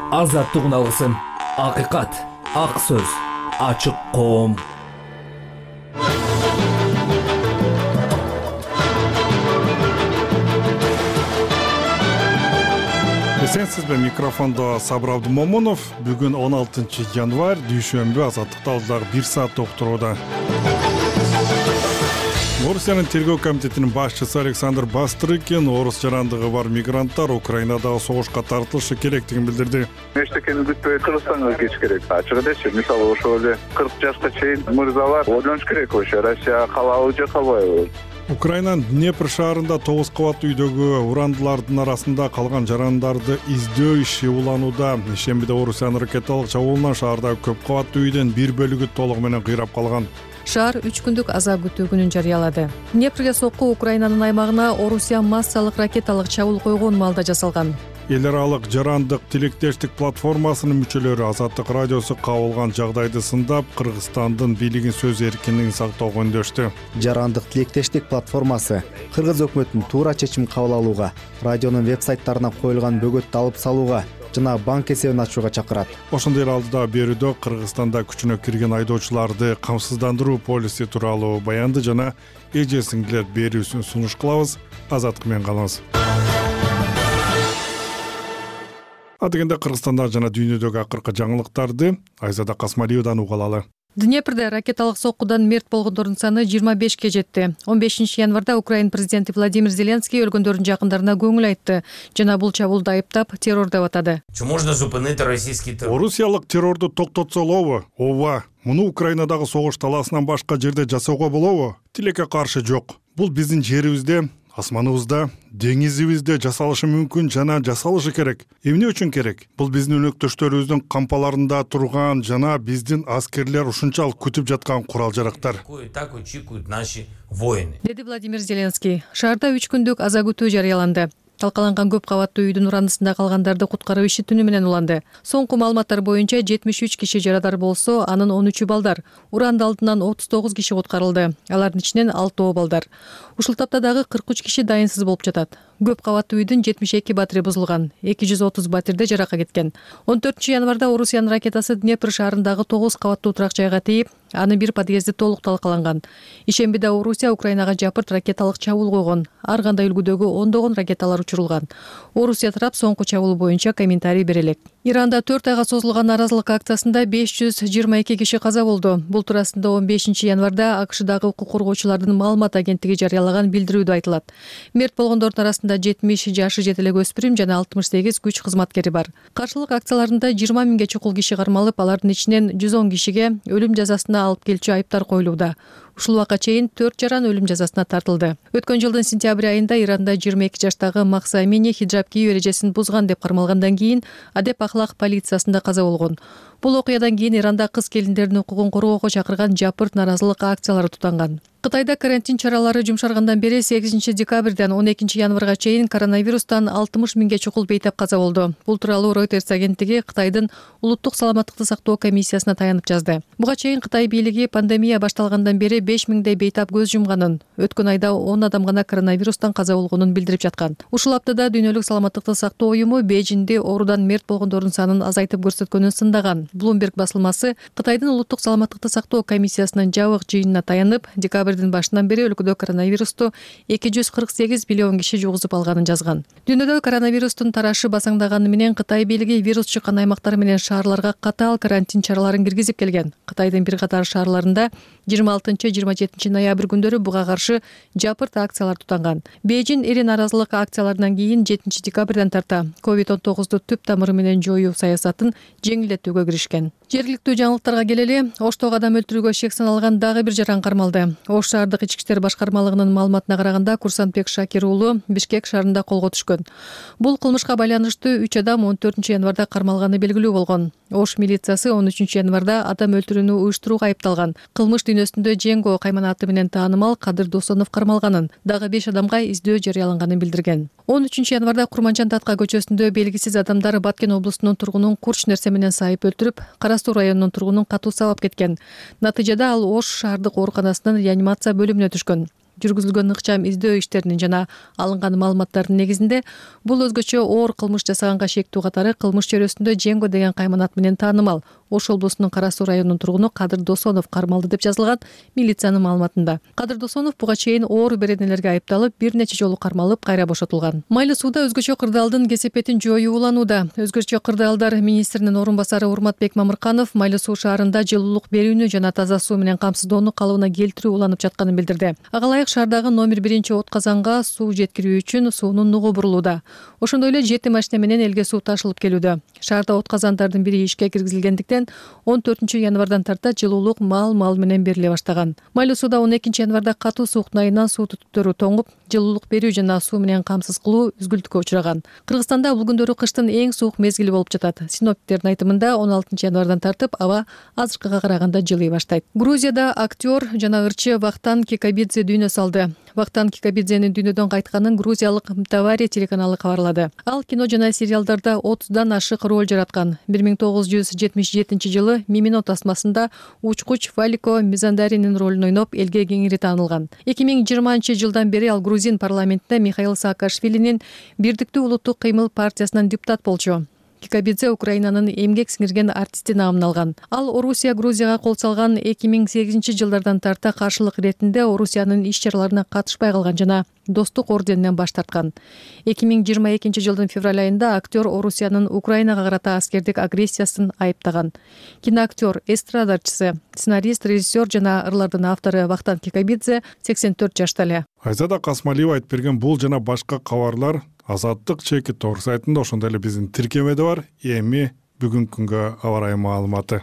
Азаттык алгысым, акыйкат, ак сөз, ачык коом. Эсенсизби, микрофондо Сабыр Абдумомунов. Бүгүн 16 январь, дүйшөмбү. Азаттыкта дагы 1 саат токтуруда. Орусиянын тергөө комитетинин башчысы Александр Бастрыкин орус жарандыгы бар мигранттар Украинадагы согушка тартылышы керектигин билдирди. Эчтекени күтпөй Кыргызстанга кетиш керек. Ачык элечи, мисалы ошол эле 40 жашка чейин мырзалар ойлонуш керек вообще, Россия калабы же калбайбы. Украинанын Днепр шаарында 9 кабаттуу үйдөгү урандылардын арасында калган жарандарды издөө иши уланууда. Ишембиде Орусиянын ракеталык чабуулунан шаардагы көп кабаттуу үйдөн бир бөлүгү толугу менен кыйрап калган. Шаар 3 күндүк азап күтүү күнүн жарыялады. Днепрге сокку Украинанын аймагына Орусия массалык ракеталык чабуул койгон маалда жасалган. Эл аралык жарандык тилектештик платформасынын мүчөлөрү Азаттык радиосу кабылган жагдайды сындап, Кыргызстандын бийлигин сөз эркиндигин сактоого үндөштү. Жарандык тилектештик платформасы Кыргыз өкмөтүнүн туура чечим кабыл алууга, радионун вебсайттарына коюлган бөгөттү алып салууга жана банк эсебин ачууга чакырат. Ошондой эле алдыда берүүдө Кыргызстанда күчүнө кирген айдоочуларды камсыздандыруу полиси тууралуу баянды жана эже сиңдилер берүүсүн сунуш кылабыз. Азаттык менен калыңыз. Адегенде Кыргызстанда жана дүйнөдөгү акыркы жаңылыктарды Айзада Касмалиевадан уга алалы. Днепрде ракеталык соккудан мерт болгондордун саны 25ке жетти. 15 январда Украина президенти Владимир Зеленский өлгөндөрдүн жакындарына көңүл айтты жана бул чабуулду айыптап террор деп атады. Орусиялык террорду токтотсо болобу? Ооба. Муну Украинадагы согуш талаасынан башка жерде жасоого болобу? Тилекке каршы жок. Бул биздин жерибизде, асманыбызда, деңизибизде жасалышы мүмкүн жана жасалышы керек. Эмне үчүн керек? Бул биздин өнөктөштөрүбүздүн кампаларында турган жана биздин аскерлер ушунчалык күтүп жаткан курал-жарактар. Деди Владимир Зеленский. Шаарда 3 күндүк аза күтүү жарыяланды. Талкаланган көп кабаттуу үйдүн урандысында калгандарды куткаруу иши түнү менен уланды. Соңку маалыматтар боюнча 73 киши жарадар болсо, анын 13-ü балдар. Уранды алдынан 39 киши куткарылды. Алардын ичинен 6 балдар. Ушул тапта дагы 43 киши дайынсыз болуп жатат. Көп кабаттуу үйдүн 72 батири бузулган, 230 батирде жарака кеткен. 14 январда Орусиянын ракетасы Днепр шаарындагы 9 кабаттуу турак жайга тийип, анын бир подъезди толук талкаланган. Ишембиде Орусия Украинага жапырт ракеталык чабуул койгон. Ар кандай үлгүдөгү ондогон ракеталар учурулган. Орусия тарап соңку чабуул боюнча комментарий бере элек. Иранда 4 айга созулган наразылык акциясында 522 киши каза болду. Бул туурасында 15 январда АКШдагы укук коргоочулардын маалымат агенттиги жарыялаган билдирүүдө айтылат. Мерт болгондордун арасында 70 жашы жетелек өспүрүм жана 68 күч кызматкери бар. Каршылык акцияларында 20 миңге чукул киши кармалып, алардын ичинен 110 кишиге өлүм жазасына алып келчү айыптар коюлууда. Ушул убакка чейин 4 жаран өлүм жазасына тартылды. Өткөн жылдын сентябрь айында Иранда 22 жаштагы Махса Амини хиджаб кийүү эрежесин бузган деп кармалгандан кийин адеп ахлак полициясында каза болгон. Бул окуядан кийин Иранда кыз келиндердин укугун коргоого чакырган жапырт наразылык акциялары тутанган. Кытайда карантин чаралары жумшаргандан бери 8 декабрдан 12 январга чейин коронавирустан 60 миңге чукул бейтап каза болду. Бул тууралуу Reuters агенттиги Кытайдын улуттук саламаттыкты сактоо комиссиясына таянып жазды. Буга чейин Кытай бийлиги пандемия башталгандан бери 5 миңдей бейтап көз жумганын, өткөн айда 10 адам гана коронавирустан каза болгонун билдирип жаткан. Ушул аптада Дүйнөлүк саламаттыкты сактоо уюму Бейжиңде оорудан мерт болгондордун санын азайтып көрсөткөнүн сындаган. Bloomberg басылмасы Кытайдын улуттук саламаттыкты сактоо комиссиясынын жабык жыйынына таянып, декабрдын башынан бери өлкөдө коронавирусту 248 миллион киши жугузуп алганын жазган. Дүйнөдө коронавирустун тарашы басаңдаганы менен Кытай бийлиги вирус чыккан аймактар менен шаарларга катаал карантин чараларын киргизип келген. Кытайдын бир катар шаарларында 26-27 ноябрь күндөрү буга каршы жапырт акциялар тутанган. Бейжиң ири наразылык акцияларынан кийин 7 декабрдан тарта COVID-19 түп тамыры менен жоюу саясатын жеңилдетүүгө киришкен. Жергиликтүү жаңылыктарга келели, Оштогу адам өлтүрүүгө шек саналган дагы бир жаран кармалды. Ош шаардык ички иштер башкармалыгынын маалыматына караганда Курсанбек Шакир уулу Бишкек шаарында колго түшкөн. Бул кылмышка байланыштуу 3 адам 14 январда кармалганы белгилүү болгон. Ош милициясы 13 январда адам өлтүрүүнү уюштурууга айыпталган. Кылмыш дүйнөсүндө Жеңго кайманаты менен таанымал Кадыр Досонов кармалганын, дагы 5 адамга издөө жарыяланганын билдирген. 13 январда Курманчан Татка көчөсүндө белгисиз адамдар Баткен облусунун тургунун курч нерсе менен сайып өлтүрүп, Карастуу районунун тургунун катуу сабап кеткен. Натыйжада ал Ош шаардык ооруканасынын реанимация бөлүмүнө түшкөн. жүргүзүлгөн ыкчам издөө иштеринин жана алынган маалыматтардын негизинде бул өзгөчө оор кылмыш жасаганга шектүү катары кылмыш чөйрөсүндө Жеңго деген кайман ат менен таанымал Ош облусунун Кара Суу районунун тургуну Кадыр Досонов кармалды деп жазылган милициянын маалыматында. Кадыр Досонов буга чейин оор беренелерге айыпталып, бир нече жолу кармалып, кайра бошотулган. Майлы сууда өзгөчө кырдаалдын кесепетин жоюу уланууда. Өзгөчө кырдаалдар министринин орун басары Урматбек Мамырканов Майлы суу шаарында жылуулук берүүнү жана таза суу менен камсыздоону калыбына келтирүү уланып жатканын билдирди. Ага ылайык шаардагы номер 1 от казанга суу жеткирүү үчүн суунун нугу бурулууда. Ошондой эле 7 машина менен элге суу ташылып келүүдө. Шаарда от казандардын бири ишке киргизилгендиктен 14 январдан тарта жылуулук мал менен бериле баштаган. Майлы сууда 12 январда катуу суук найынан суу түтүктөрү тоңуп, жылуулук берүү жана суу менен камсыз кылуу үзгүлтүккө учураган. Кыргызстанда бул күндөрү кыштын эң суук мезгили болуп жатат. Синоптиктердин айтымында 16 январдан тартып аба азыркыга караганда жылый баштайт. Грузияда актер жана ырчы Вахтанг Кикабидзе дүйнө салды. Вахтанг Кикабидзенин дүйнөдөн кайтканын грузиялык Мтавари телеканалы кабарлады. Ал кино жана сериалдарда 30дан ашык роль жараткан. 1977 жылы Мимино тасмасында учкуч Валико Мизандаринин ролун ойноп, элге кеңири таанылган. 2020 жылдан бери ал грузин парламентинде Михаил Саакашвилинин Бирдиктүү улуттук кыймыл партиясынан депутат болчу. Кикабидзе Украинанын эмгек сиңирген артисти наамын алган. Ал Орусия Грузияга кол салган 2008 жылдардан тарта каршылык иретинде Орусиянын иш чараларына катышпай калган жана достук орденинен баш тарткан. 2022 жылдын февраль айында актер Орусиянын Украинага карата аскердик агрессиясын айыптаган. Киноактер, эстрадарчысы, сценарист, режиссер жана ырлардын автору Вахтанг Кикабидзе 84 жашта эле. Айзада Касмалиева айтып берген бул жана башка кабарлар Азаттык чеки торг сайтында, ошондой эле биздин тиркемеде бар. Эми бүгүнкү күнгө аба ырайы маалыматы.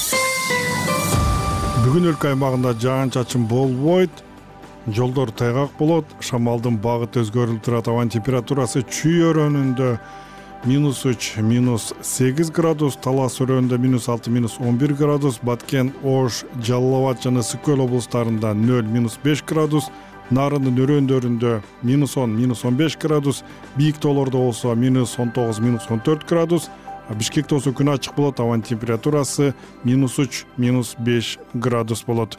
Бүгүн өлкө аймагында жаан-чачын болбойт, жолдор тайгак болот, шамалдын багыты өзгөрүлүп турат, абанын температурасы Чүй өрөөнүндө -3, -8 градус, Талас өрөөнүндө -6, -11 градус, Баткен, Ош, Жалал Абад жана Ысык Көл облустарында 0, -5 градус, Нарындын өрөөндөрүндө -10, -15 градус, бийик тоолордо болсо -19, -14 градус, Бишкекте болсо күн ачык болот, абанын температурасы -3, -5 градус болот.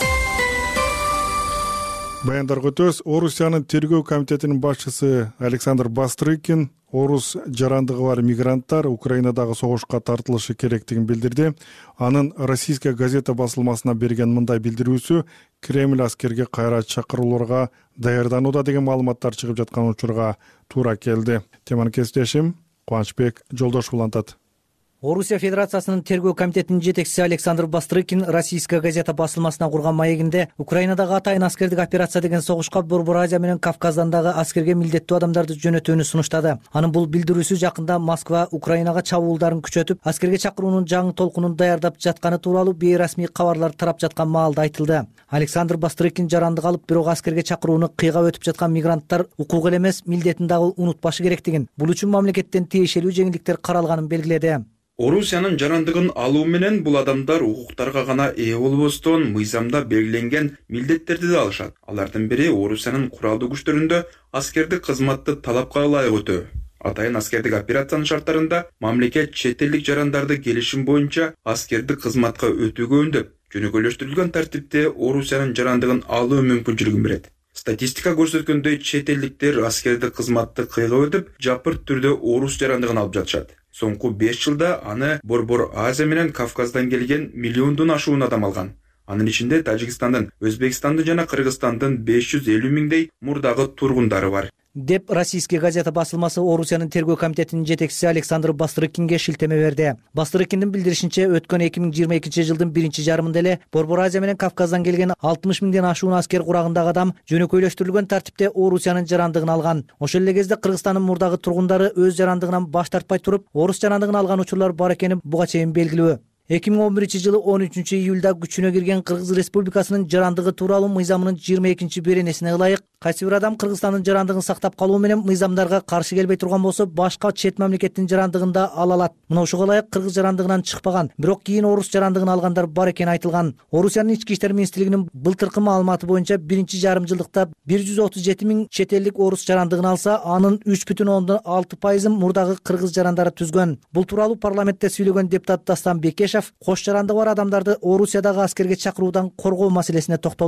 Баяндарга өтөбүз. Орусиянын тергөө комитетинин башчысы Александр Бастрыкин орус жарандыгы бар мигранттар Украинадагы согушка тартылышы керектигин билдирди. Анын Российская газета басылмасына берген мындай билдирүүсү Кремль аскерге кайра чакырууларга даярданууда деген маалыматтар чыгып жаткан учурга туура келди. Теманы кесиптешим Кубанычбек Жолдошов улантат. Орусия Федерациясынын тергөө комитетинин жетекчиси Александр Бастрыкин Российская газета басылмасына курган маегинде Украинадагы атайын аскердик операция деген согушка Борбор Азия менен Кавказдан дагы аскерге милдеттүү адамдарды жөнөтүүнү сунуштады. Анын бул билдирүүсү жакында Москва Украинага чабуулдарын күчөтүп, аскерге чакыруунун жаңы толкунун даярдап жатканы тууралуу бейрасмий кабарлар тарап жаткан маалда айтылды. Александр Бастрыкин жарандык алып, бирок аскерге чакырууну кыйгап өтүп жаткан мигранттар укук эле эмес, милдетин дагы унутпашы керектигин, бул үчүн мамлекеттен тиешелүү жеңилдиктер каралганын белгиледи. Орусиянын жарандыгын алуу менен бул адамдар укуктарга гана ээ болбостон мыйзамда белгиленген милдеттерди да алышат. Алардын бири Орусиянын куралдуу күчтөрүндө аскердик кызматты талапка ылайык өтөө. Атайын аскердик операциянын шарттарында мамлекет чет элдик жарандарды келишим боюнча аскердик кызматка өтүүгө үндөп, жөнөкөйлөштүрүлгөн тартипте Орусиянын жарандыгын алуу мүмкүнчүлүгүн берет. Статистика көрсөткөндөй чет элдиктер аскердик кызматты кыйгап өтүп, жапырт түрдө орус жарандыгын алып жатышат. Соңку 5 жылда аны Борбор Азия менен Кавказдан келген миллиондон ашуун адам алган. Анын ичинде Тажикстандын, Өзбекстандын жана Кыргызстандын 550 миңдей мурдагы тургундары бар. Деп Российская газета басылмасы Орусиянын тергөө комитетинин жетекчиси Александр Бастрыкинге шилтеме берди. Бастрыкиндин билдиришинче, өткөн 2022 жылдын биринчи жарымында эле Борбор Азия менен Кавказдан келген 60 миңден ашуун аскер курагындагы адам жөнөкөйлөштүрүлгөн тартипте Орусиянын жарандыгын алган. Ошол эле кезде Кыргызстандын мурдагы тургундары өз жарандыгынан баш тартпай туруп, орус жарандыгын алган учурлар бар экени буга чейин белгилүү. 2011 жылы 13 июлда күчүнө кирген Кыргыз Республикасынын жарандыгы тууралуу мыйзамынын 22 беренесине ылайык кайсы бир адам Кыргызстандын жарандыгын сактап калуу менен мыйзамдарга каршы келбей турган болсо, башка чет мамлекеттин жарандыгын да ала алат. Мына ушуга ылайык Кыргыз жарандыгынан чыкпаган, бирок кийин орус жарандыгын алгандар бар экени айтылган. Орусиянын ички иштер министрлигинин былтыркы маалыматы боюнча биринчи жарым жылдыкта 137 миң чет элдик орус жарандыгын алса, анын 3,6% мурдагы кыргыз жарандары түзгөн. Бул тууралуу парламентте сүйлөгөн депутат Дастан Бекешев кош жарандыгы бар адамдарды Орусиядагы аскерге чакыруудан коргоо маселесине токтолду.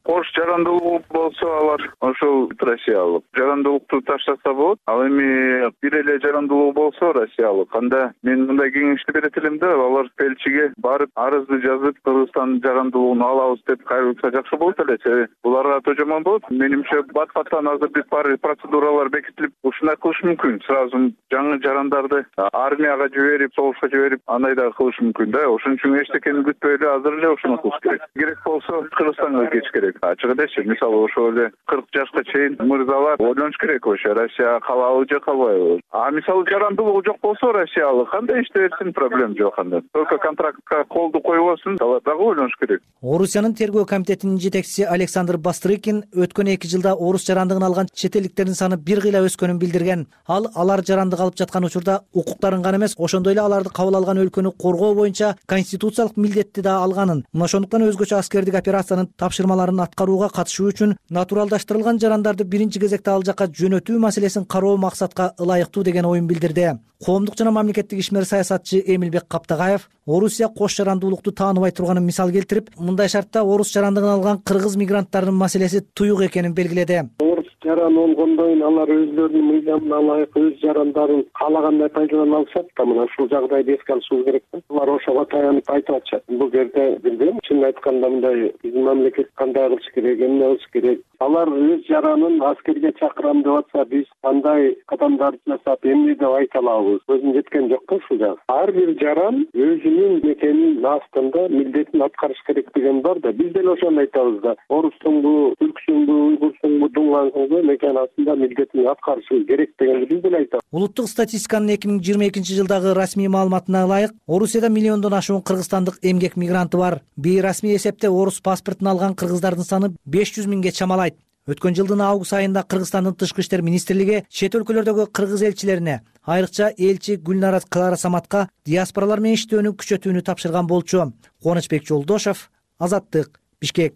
Кош жарандылык болсо алар ошол Россиялык жарандылыкты таштаса болот. Ал эми бир эле жарандылык болсо Россиялык. Анда мен мындай кеңешти берет элем да, алар элчиге барып арызды жазып Кыргызстандын жарандылыгын алабыз деп кайрылса жакшы болот эле. Себеби буларга жаман болот. Менимче бат-баттан азыр бир процедуралар бекитилип, ушундай кылыш мүмкүн. Сразу жаңы жарандарды армияга жиберип, согушка жиберип, андай да кылыш мүмкүн да. Ошон үчүн эчтекени күтпөй эле азыр эле ошону кылыш керек. Керек болсо Кыргызстанга кетиш керек. Ачык элечи, мисалы ошол эле 40 жашка чейин мырзалар ойлонуш керек вообще Россия калабы же калбайбы. Мисалы жарандылыгы жок болсо Россиялык кандай иште берсин, проблема жок анда. Только контрактка колду коюбасын, алар дагы ойлонуш керек. Орусиянын тергөө комитетинин жетекчиси Александр Бастрыкин өткөн 2 жылда орус жарандыгын алган чет элдиктердин саны бир кыйла өскөнүн билдирген. Алар жарандык алып жаткан учурда укуктарын гана эмес, ошондой эле аларды кабыл алган өлкөнү коргоо боюнча конституциялык милдетти да алганын. Мына ошондуктан өзгөчө аскердик операциянын тапшырмаларын аткарууга катышуу үчүн натуралдаштырылган жарандарды биринчи кезекте ал жака жөнөтүү маселесин кароо максатка ылайыктуу деген оюн билдирди. Коомдук жана мамлекеттик ишмер саясатчы Эмилбек Каптагаев Орусия кош жарандуулукту тааныбай турганын мисал келтирип, мындай шартта орус жарандыгын алган кыргыз мигранттарынын маселеси туюк экенин белгиледи. Жаран болгондон алар өздөрүнүн мыйзамына ылайык өз жарандарын каалагандай пайдалана алышат да, мына ушул жагдайды эске алышыбыз керек да. Алар ошого таянып айтып атышат. Бул жерде билбейм, чын айтканда мындай биздин мамлекет кандай кылыш керек, эмне кылыш керек. Алар өз жаранын аскерге чакырам деп атса, биз кандай кадамдарды жасап, эмне деп айта алабыз? Көзүм жеткен жок да ушул жак. Ар бир жаран өзүнүн мекенинин астында милдетин аткарыш керек деген бар да. Биз деле ошону айтабыз да. Орустуңбу, түрксүңбү, уйгурсуңбу, дуңгансуңбу, мекен астында милдетин аткарышы керек дегенди биз деле айтабыз. Улуттук статистиканын 2022 жылдагы расмий маалыматына ылайык, Орусияда миллиондон ашуун кыргызстандык эмгек мигранты бар. Бейрасмий эсепте орус паспортун алган кыргыздардын саны 500 миңге чамалайт. Өткөн жылдын август айында Кыргызстандын Тышкы иштер министрлиги чет өлкөлөрдөгү кыргыз элчилерине, айрыкча элчи Гүлнара Кылара Саматка диаспоралар менен иштөөнү күчөтүүнү тапшырган болчу. Кубанычбек Жолдошов, Азаттык, Бишкек.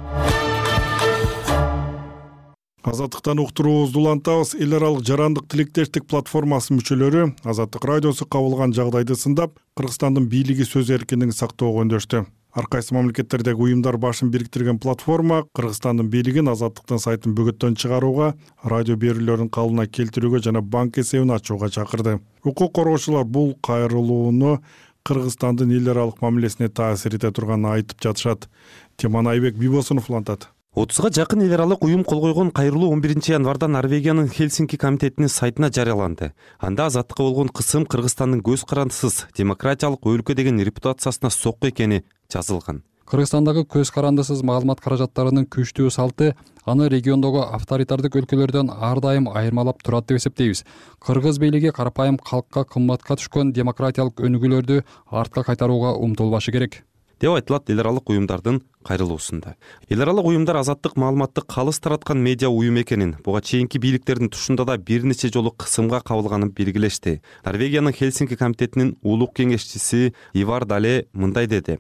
Азаттыктан уктуруубузду улантабыз. Эл аралык жарандык тилектештик платформасы мүчөлөрү Азаттык радиосу кабылган жагдайды сындап, Кыргызстандын бийлиги сөз эркиндигин сактоого үндөштү. Ар кайсы мамлекеттердеги уюмдар башын бириктирген платформа Кыргызстандын бийлигин Азаттыктын сайтын бөгөттөн чыгарууга, радио берүүлөрүн калыбына келтирүүгө жана банк эсебин ачууга чакырды. Укук коргоочулар бул кайрылууну Кыргызстандын эл аралык мамилесине таасир эте турганын айтып жатышат. Теманы Айбек Бибосунов улантат. 30га жакын эл аралык уюм кол койгон кайрылуу 11 январда Норвегиянын Хельсинки комитетинин сайтына жарыяланды. Анда азаттыкка болгон кысым Кыргызстандын көз карандысыз демократиялык өлкө деген репутациясына сокку экени жазылган. Кыргызстандагы көз карандысыз маалымат каражаттарынын күчтүү салты аны региондогу авторитардык өлкөлөрдөн ар дайым айырмалап турат деп эсептейбиз. Кыргыз бийлиги карапайым калкка кымбатка түшкөн демократиялык өнүгүүлөрдү артка кайтарууга умтулбашы керек деп айтылат эл аралык уюмдардын кайрылуусунда. Эл аралык уюмдар азаттык маалыматты калыс тараткан медиа уюм экенин, буга чейинки бийликтердин тушунда да бир нече жолу кысымга кабылганын белгилешти. Норвегиянын Хельсинки комитетинин улук кеңешчиси Ивар Дале мындай деди.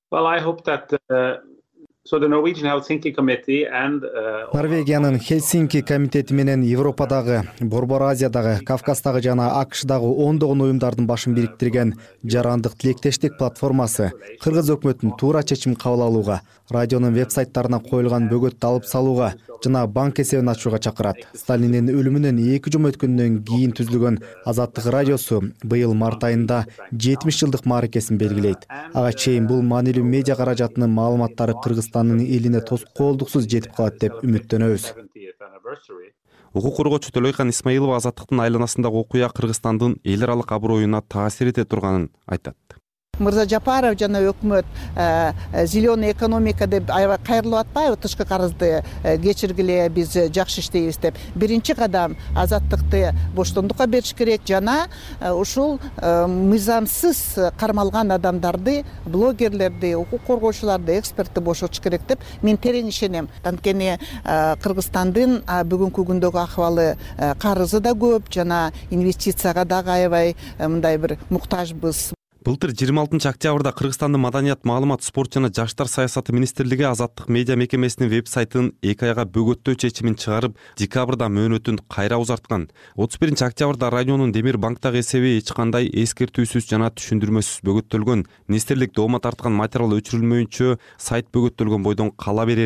Норвегиянын Хельсинки комитети менен Европадагы, Борбор Азиядагы, Кавказдагы жана АКШдагы ондогон уюмдардын башын бириктирген жарандык тилектештик платформасы кыргыз өкмөтүн туура чечим кабыл алууга, радионун вебсайттарына коюлган бөгөттү алып салууга жана банк эсебин ачууга чакырат. Сталиндин өлүмүнөн 2 жума өткөндөн кийин түзүлгөн Азаттык радиосу быйыл март айында 70 жылдык мааракесин белгилейт. Ага чейин бул маанилүү медиа каражатынын маалыматтары Кыргызстандын элине тоскоолдуксуз жетип калат деп үмүттөнөбүз. Укук коргоочу Төлөйкан Исмаилова азаттыктын айланасындагы окуя Кыргызстандын эл аралык аброюна таасир эте турганын айтат. Мырза Жапаров жана өкмөт зеленый экономика деп аябай кайрылып атпайбы, тышкы карызды кечиргиле, биз жакшы иштейбиз деп. Биринчи кадам азаттыкты боштондукка бериш керек жана ушул мыйзамсыз кармалган адамдарды, блогерлерди, укук коргоочуларды, экспертти бошотуш керек деп мен терең ишенем. Анткени Кыргызстандын бүгүнкү күндөгү акыбалы карызы да көп жана инвестицияга дагы аябай мындай бир муктажбыз. Былтыр 26 октябрда Кыргызстандын Маданият, маалымат, спорт жана жаштар саясаты министрлиги азаттык медиа мекемесинин веб-сайтын 2 айга бөгөттөө чечимин чыгарып, декабрда мөөнөтүн кайра узарткан. 31 октябрда радионун Демир банктагы эсеби эч кандай эскертүүсүз жана түшүндүрмөсүз бөгөттөлгөн. Министрлик доомат тарткан материал өчүрүлмөйүнчө сайт бөгөттөлгөн бойдон кала берерин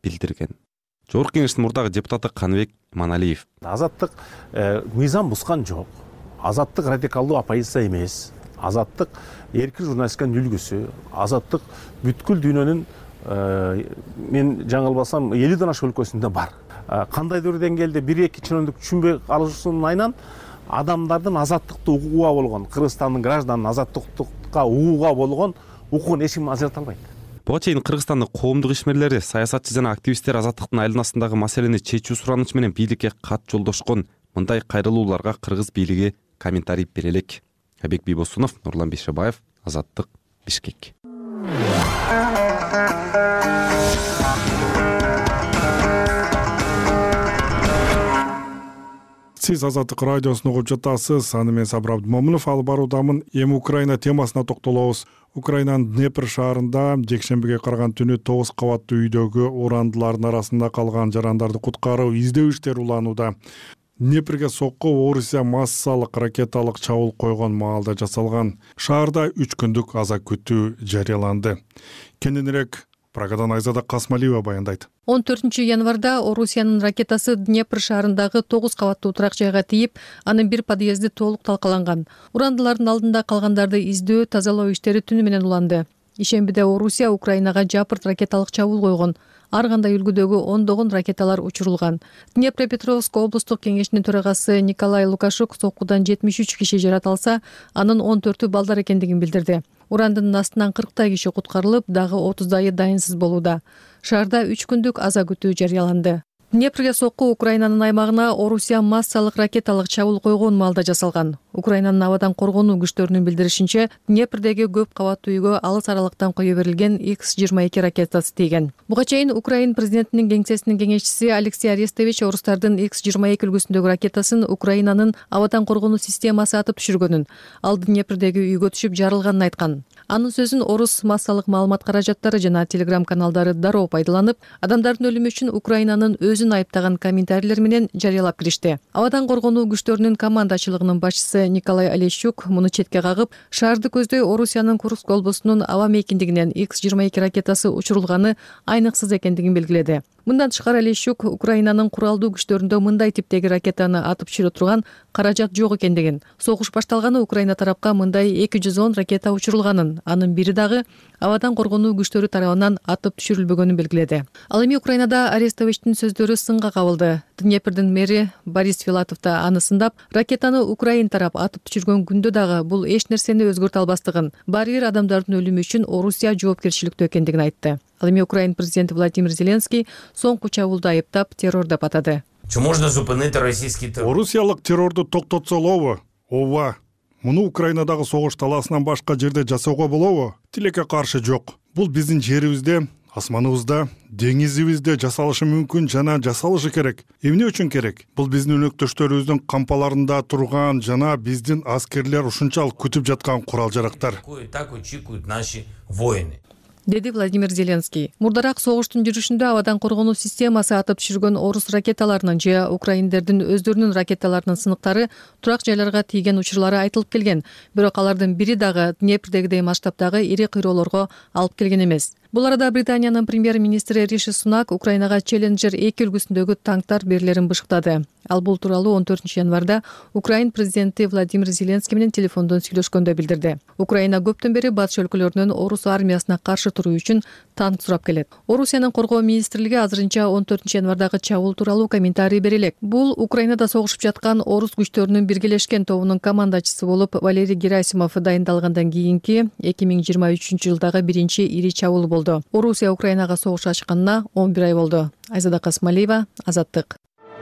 билдирген. Жогорку Кеңештин мурдагы депутаты Каныбек Маналиев. Азаттык мыйзам бускан жок. Азаттык радикалдуу оппозиция эмес. Азаттык эркин журналистиканын үлгүсү. Азаттык бүткүл дүйнөнүн мен жаңылбасам 50ден ашык өлкөсүндө бар. Кандайдыр деңгээлде 1-2 чынындык түшүнбөй калышуунун айынан адамдардын азаттыкты угууга болгон, Кыргызстандын гражданын азаттыкка угууга болгон укугун эч ким ажырата албайт. Буга чейин Кыргызстандын коомдук ишмерлери, саясатчы жана активисттер азаттыктын айланасындагы маселени чечүү суранычы менен бийликке кат жолдошкон. Мындай кайрылууларга кыргыз бийлиги комментарий бере элек. Айбек Бийбосунов, Нурлан Бейшебаев, Азаттык, Бишкек. Сиз Азаттык радиосун угуп жатасыз. Аны мен Сабыр Абдымомунов алып баруудамын. Эми Украина темасына токтолобуз. Украинанын Днепр шаарында жекшембиге караган түнү 9 кабаттуу үйдөгү урандылардын арасында калган жарандарды куткаруу издөө иштери уланууда. Днепрге сокку Орусия массалык ракеталык чабуул койгон маалда жасалган. Шаарда 3 күндүк аза күтүү жарыяланды. Кененирээк Прагадан Айзада Касмалиева баяндайт. 14 январда Орусиянын ракетасы Днепр шаарындагы 9 кабаттуу турак жайга тийип, анын бир подъезди толук талкаланган. Урандылардын алдында калгандарды издөө, тазалоо иштери түнү менен уланды. Ишембиде Орусия Украинага жапырт ракеталык чабуул койгон. Ар кандай үлгүдөгү ондогон ракеталар учурулган. Днепропетровск облустук кеңешинин төрагасы Николай Лукашук соккудан 73 киши жаратылса, анын 14-ü балдар экендигин билдирди. Урандын астынан 40 киши куткарылып, дагы 30 дайынсыз болууда. Шаарда 3 күндүк аза күтүү жарыяланды. Днепрге сокку Украинанын аймагына Орусия массалык ракеталык чабуул койгон маалда жасалган. Украинанын абадан коргонуу күчтөрүнүн билдиришинче, Днепрдеги көп кабаттуу үйгө алыс аралыктан кое берилген X-22 ракетасы тийген. Буга чейин Украин президентинин кеңсесинин кеңешчиси Алексей Арестович орустардын X-22 үлгүсүндөгү ракетасын Украинанын абадан коргонуу системасы атып түшүргөнүн, ал Днепрдеги үйгө түшүп жарылганын айткан. Анын сөзүн орус массалык маалымат каражаттары жана телеграм каналдары дароо пайдаланып, адамдардын өлүмү үчүн Украинанын өзүн айыптаган комментарийлер менен жарыялап киришти. Абадан коргонуу күчтөрүнүн командачылыгынын башчысы Николай Олещук муну четке кагып, шаарды көздөй Орусиянын Курск облусунун аба мейкиндигинен X-22 ракетасы учурулганы айныксыз экендигин белгиледи. Мындан тышкары Олещук Украинанын куралдуу күчтөрүндө мындай типтеги ракетаны атып түшүрө турган каражат жок экендигин, согуш башталганы Украина тарапка мындай 210 ракета учурулганын, анын бири дагы абадан коргонуу күчтөрү тарабынан атып түшүрүлбөгөнүн белгиледи. Ал эми Украинада Арестовичтин сөздөрү сынга кабылды. Днепрдин мэри Борис Филатов да аны сындап, ракетаны Украин тарап атып түшүргөн күндө дагы бул эч нерсени өзгөртө албастыгын, баары бир адамдардын өлүмү үчүн Орусия жоопкерчиликтүү экендигин айтты. Ал эми Украин президенти Владимир Зеленский соңку чабуулду айыптап террор деп атады. Орусиялык террорду токтотсолобу? Ооба. Муну Украинадагы согуш талаасынан башка жерде жасоого болобу? Тилекке каршы жок. Бул биздин жерибизде, асманыбызда, деңизибизде жасалышы мүмкүн жана жасалышы керек. Эмне үчүн керек? Бул биздин өнөктөштөрүбүздүн кампаларында турган жана биздин аскерлер ушунчалык күтүп жаткан курал-жарактар. Деди Владимир Зеленский. Мурдараак согуштун жүрүшүндө абадан коргонуу системасы атып түшүргөн орус ракеталарынын же украиндердин өздөрүнүн ракеталарынын сыныктары турак жайларга тийген учурлары айтылып келген. Бирок алардын бири дагы Днепрдегидей масштабтагы ири кыйроолорго алып келген эмес. Бул арада Британиянын премьер-министри Риши Сунак Украинага Челленджер 2 үлгүсүндөгү танктар берилерин бышыктады. Ал бул тууралуу 14 январда Украин президенти Владимир Зеленский менен телефондон сүйлөшкөндө билдирди. Украина көптөн бери батыш өлкөлөрүнөн орус армиясына каршы туруу үчүн танк сурап келет. Орусиянын коргоо министрлиги азырынча 14 январдагы чабуул тууралуу комментарий бере элек. Бул Украинада согушуп жаткан орус күчтөрүнүн биргелешкен тобунун командачысы болуп Валерий Герасимов дайындалгандан кийинки 2023 жылдагы биринчи ири чабуул болду. Орусия Украинага согуш ачканына 11 ай болду. Айзада Касмалиева, Азаттык.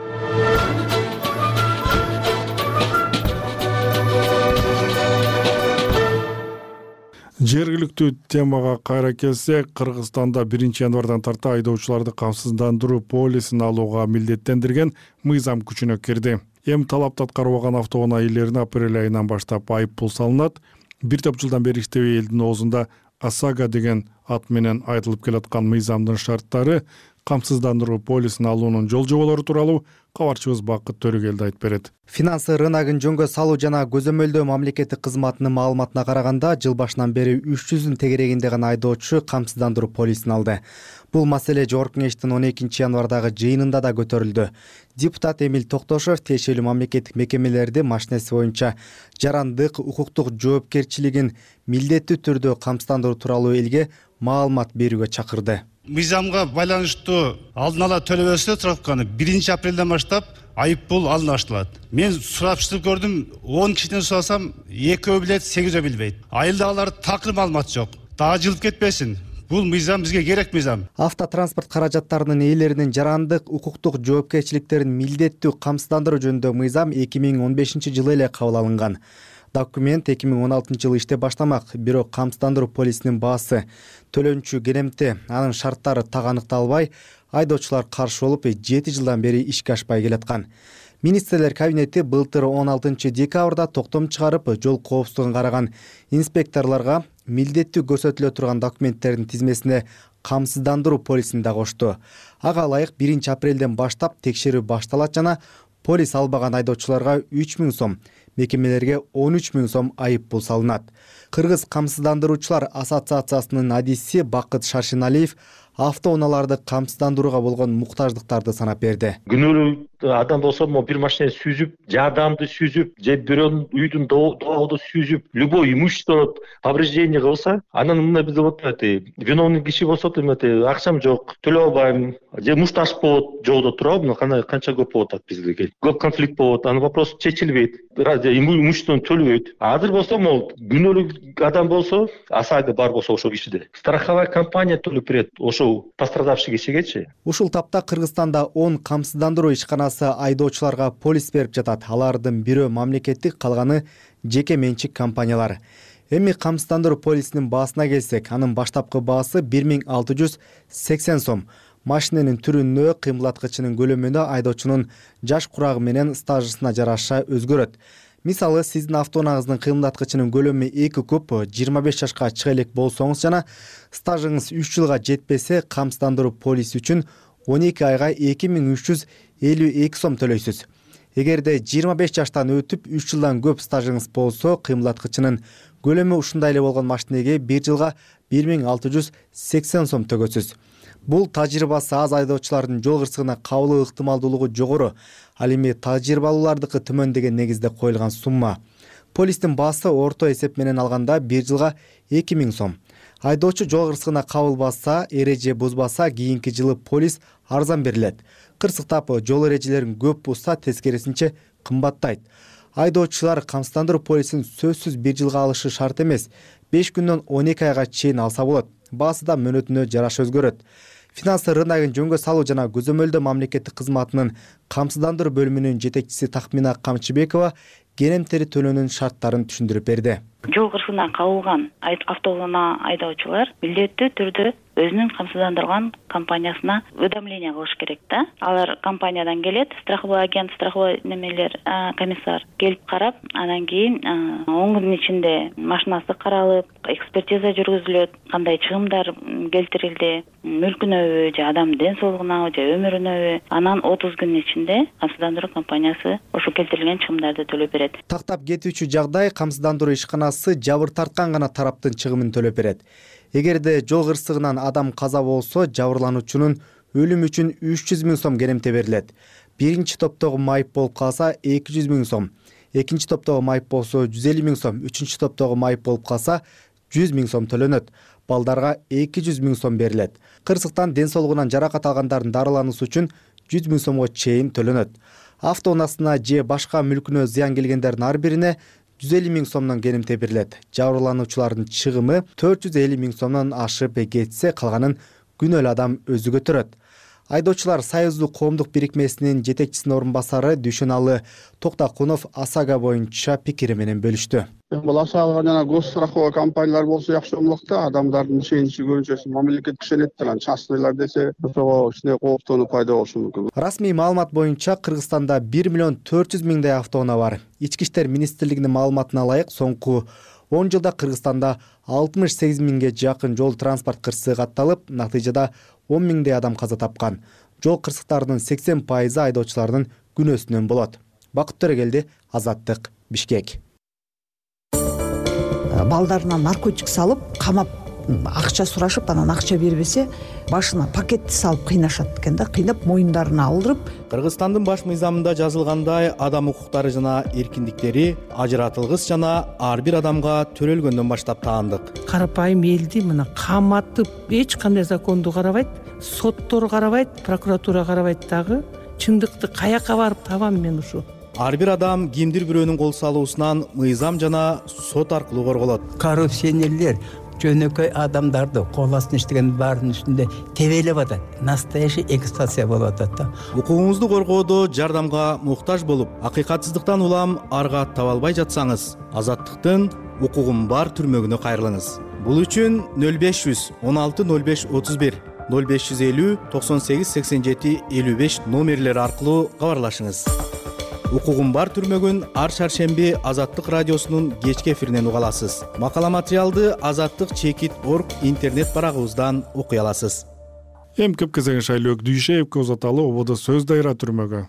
Жергиликтүү темага кайра келсек, Кыргызстанда 1 январдан тарта айдоочуларды камсыздандыруу полисин алууга милдеттендирген мыйзам күчүнө кирди. Эми талапты аткарбаган автоунаа ээлерине апрель айынан баштап айып пул салынат. Бир топ жылдан бери иштебей элдин оозунда ОСАГО деген ат менен айтылып келаткан мыйзамдын шарттары камсыздандыруу полисин алуунун жол жоболору тууралуу кабарчыбыз Бакыт Төрөгелди айтып берет. Финансы рыногун жөнгө салуу жана көзөмөлдөө мамлекеттик кызматынын маалыматына караганда жыл башынан бери 300 тегерегинде гана айдоочу камсыздандыруу полисин алды. Бул маселе Жогорку Кеңештин 12 январдагы жыйынында да көтөрүлдү. Депутат Эмил Токтошов тиешелүү мамлекеттик мекемелерди машинеси боюнча жарандык укуктук жоопкерчилигин милдеттүү түрдө камсыздандыруу тууралуу элге маалымат берүүгө чакырды. Мыйзамга байланыштуу алдын ала төлөбөсө страховканы 1 апрелден баштап айып пул алына башталат. Мен сурапчылык көрдүм, 10 кишиден сурасам, 2 билет, 8 билбейт. Айылдагылар такыр маалымат жок. Дагы жылып кетпесин. Бул мыйзам бизге керек мыйзам. Автотранспорт каражаттарынын ээлеринин жарандык укуктук жоопкерчиликтерин милдеттүү камсыздандыруу жөнүндө мыйзам 2015 жылы эле кабыл алынган. Документ 2016 жылы иштеп баштамак, бирок камсыздандыруу полисинин баасы төлөнчү керемти анын шарттары так аныкталбай, айдоочулар каршы болуп 7 жылдан бери ишке ашпай келаткан. Министрлер кабинети былтыр 16 декабрда токтом чыгарып, жол коопсуздугун караган инспекторлорго милдеттүү көрсөтүлө турган документтердин тизмесине камсыздандыруу полисин да кошту. Ага ылайык 1 апрелден баштап текшерүү башталат жана полис албаган айдоочуларга 3000 сом, мекемелерге 13000 сом айып пул салынат. Кыргыз камсыздандыруучулар ассоциациясынын адиси Бакыт Шаршеналиев автоунааларды камсыздандырууга болгон муктаждыктарды санап берди. Күнөөлүү адам болсо, бир машина сүзүп, жардамды сүзүп, же бирөөнүн үйдүн доогду сүзүп, любой имущество повреждение кылса, анан мына бизде вот виновный киши болсо, акчам жок, төлөй албайм, же мушташ болот, жолдо турабы, канча көп болот бизде. Көп конфликт болот, анын вопрос чечилбейт. Имуществону төлөбөйт. Азыр болсо, могул күнөөлүү адам болсо, ОСАГО бар болсо ошол кишиде. Страховая компания төлөп берет ошол пострадавший кишигечи. Ушул тапта Кыргызстанда 10 камсыздандыруу ишканасы айдоочуларга полис берип жатат. Алардын бирөө мамлекеттик, калганы жеке менчик компаниялар. Эми камсыздандыруу полисинин баасына келсек, анын баштапкы баасы 1680 сом. Машиненин түрүнө, кыймылдаткычынын көлөмүнө, айдоочунун жаш курагы менен стажысына жараша өзгөрөт. Мисалы, сиздин автоунааңыздын кыймылдаткычынын көлөмү 2 куб 25 жашка чыга элек болсоңуз жана стажыңыз 3 жылга жетпесе, камсыздандыруу полиси үчүн 12 айга 2352 сом төлөйсүз. Эгерде 25 жаштан өтүп 3 жылдан көп стажыңыз болсо, кыймылдаткычынын көлөмү ушундай эле болгон машинеге 1 жылга 1680 сом төгөсүз. Бул тажрыйбасы аз айдоочулардын жол кырсыгына кабылуу ыктымалдуулугу жогору. Ал эми тажрыйбалуулардыкы төмөн деген негизде коюлган сумма. Полистин баасы орто эсеп менен алганда 1 жылга 2000 сом. Айдоочу жол кырсыгына кабылбаса, эреже бузбаса, кийинки жылы полис арзан берилет. Кырсыктап жол эрежелерин көп бузса, тескерисинче кымбаттайт. Айдоочулар камсыздандыруу полисин сөзсүз 1 жылга алышы шарт эмес. 5 күндөн 12 айга чейин алса болот. Баасы да мөөнөтүнө жараша өзгөрөт. Финансы рыногун жөнгө салуу жана көзөмөлдөө мамлекеттик кызматынын камсыздандыруу бөлүмүнүн жетекчиси Тахмина Камчыбекова керемтери төлөөнүн шарттарын түшүндүрүп берди. Жол кырсыгына кабылган автоунаа айдоочулар милдеттүү түрдө өзүнүн камсыздандырган компаниясына уведомление кылыш керек да. Алар компаниядан келет, страховой агент, страховой комиссар келип карап, анан кийин 10 күндүн ичинде машинасы каралып, экспертиза жүргүзүлөт, кандай чыгымдар келтирилди, мүлкүнөбү же адамдын ден соолугунабы же өмүрүнөбү, анан 30 күндүн ичинде камсыздандыруу компаниясы ошо келтирилген чыгымдарды төлөп берет. Тактап кетүүчү жагдай камсыздандыруу ишканасы жабыр тарткан гана тараптын чыгымын төлөп берет. Эгерде жол кырсыгынан адам каза болсо, жабырлануучунун өлүмү үчүн 300 000 сом керемте берилет. Биринчи топтогу майып болуп калса 200 000 сом, экинчи топтогу майып болсо 150 000 сом, үчүнчү топтогу майып болуп калса 100 000 сом төлөнөт. Балдарга 200 000 сом берилет. Кырсыктан ден соолугунан жаракат алгандардын дарылануусу үчүн 100 000 сомго чейин төлөнөт. Автоунаасына же башка мүлкүнө зыян келгендердин ар бирине 150 000 сомдон керемте берилет. Жабырлануучулардын чыгымы 450 000 сомдон ашып кетсе, калганын күнөөлүү адам өзү көтөрөт. Айдоочулар Союздук коомдук бирикмесинин жетекчисинин орун басары Дүйшөналы Токтокунов ОСАГО боюнча пикири менен бөлүштү. Бул ОСАГО жана госстраховая компаниялар болсо жакшы болмок да, адамдардын ишеничи көбүнчөсү мамлекет ишенет да, частныйлар десе ошого кичине кооптонуу пайда болушу мүмкүн. Расмий маалымат боюнча Кыргызстанда 1 400 000 автоунаа бар. Ички иштер министрлигинин маалыматына ылайык, соңку 10 жылда Кыргызстанда 68 000ге жакын жол транспорт кырсыгы катталып, натыйжада 10 миңдей адам каза тапкан. Жол кырсыктарынын 80% айдоочулардын күнөөсүнөн болот. Бакыт Төрөгелди, Азаттык, Бишкек. Балдарына наркотик салып, камап, акча сурашып, анан акча бербесе, башына пакетти салып кыйнашат экен да, кыйнап моюндарына алдырып. Кыргызстандын баш мыйзамында жазылгандай, адам укуктары жана эркиндиктери ажыратылгыс жана ар бир адамга төрөлгөндөн баштап таандык. Карапайым элди мына каматып, эч кандай законду карабайт, соттор карабайт, прокуратура карабайт дагы. Чындыкты каяка барып табам мен ушу? Ар бир адам кимдир бирөөнүн кол салуусунан мыйзам жана сот аркылуу корголот. Коррупционерлер жөнөкөй адамдарды кол астына иштеген баарынын үстүндө тебелеп атат. Настоящий эксплуатация болуп атат да. Укугуңузду коргоодо жардамга муктаж болуп, акыйкатсыздыктан улам арга таба албай жатсаңыз, Азаттыктын укугум бар түрмөгүнө кайрылыңыз. Бул үчүн 0500 16 05 31 0550 98 87 55 номерлери аркылуу кабарлашыңыз. Укугум бар түрмөгүн ар шаршемби Азаттык радиосунун кечки эфиринен уга аласыз. Макала материалды azattik.org интернет барагыбыздан окуй аласыз. Эм кепкезеген шайлык Дүйшеевке узаталы ободо сөз дайра түрмөгө.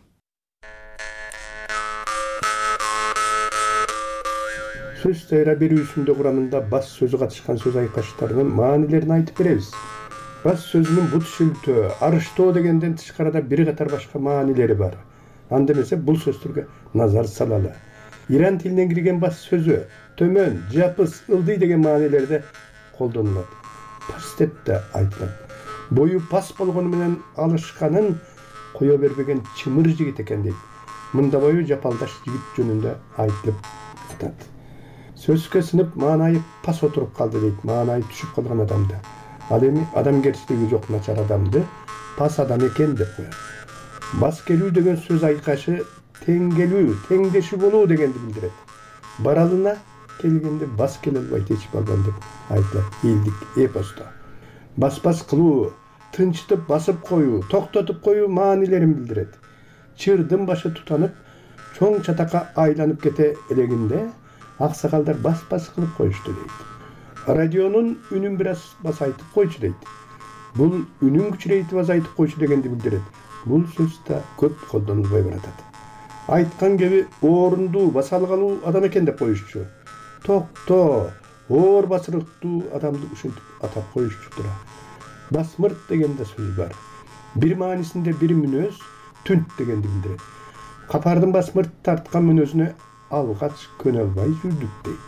Сөз дайра берүүсүндө курамында бас сөзү катышкан сөз айкаштарынын маанилерин айтып беребиз. Бас сөзүнүн бут шүлтөө, арыштоо дегенден тышкарыда бир катар башка маанилери бар. Анда эмесе бул сөздөргө назар салалы. Иран тилинен кирген бас сөзү төмөн, жапыс, ылдый деген маанилерде колдонулат. Пас деп да айтылат. Бою пас болгону менен алышканын кое бербеген чымыр жигит экен дейт. Мында бою жапалдаш жигит жөнүндө айтылып атат. Сөзгө сынып маанайы пас отуруп калды дейт, маанайы түшүп калган адамды. Ал эми адамгерчилиги жок начар адамды пас адам экен деп коет. Бас келүү деген сөз айкашы тең келүү, теңдеши болуу дегенди билдирет. Баралына келгенде бас келе албайт эч балдан деп айтылат элдик эпосто. Бас кылуу, тынчтып басып коюу, токтотуп коюу маанилерин билдирет. Чырдын башы тутанып, чоң чатакка айланып кете элегинде аксакалдар бас кылып коюшту дейт. Радионун үнүн бир аз басайтып койчу дейт. Бул үнүн күчүрейтип азайтып койчу дегенди билдирет. Бул сөз да көп колдонулбай баратат. Айткан кеби орунду баса алгалуу адам экен деп коюшчу. Токто, оор басырыктуу адамды ушинтип атап коюшчу. Басмырт деген да сөз бар. Бир маанисинде бир мүнөз түнт дегенди билдирет. Капардын басмырт тарткан мүнөзүнө алгач көнө албай жүрдүк дейт.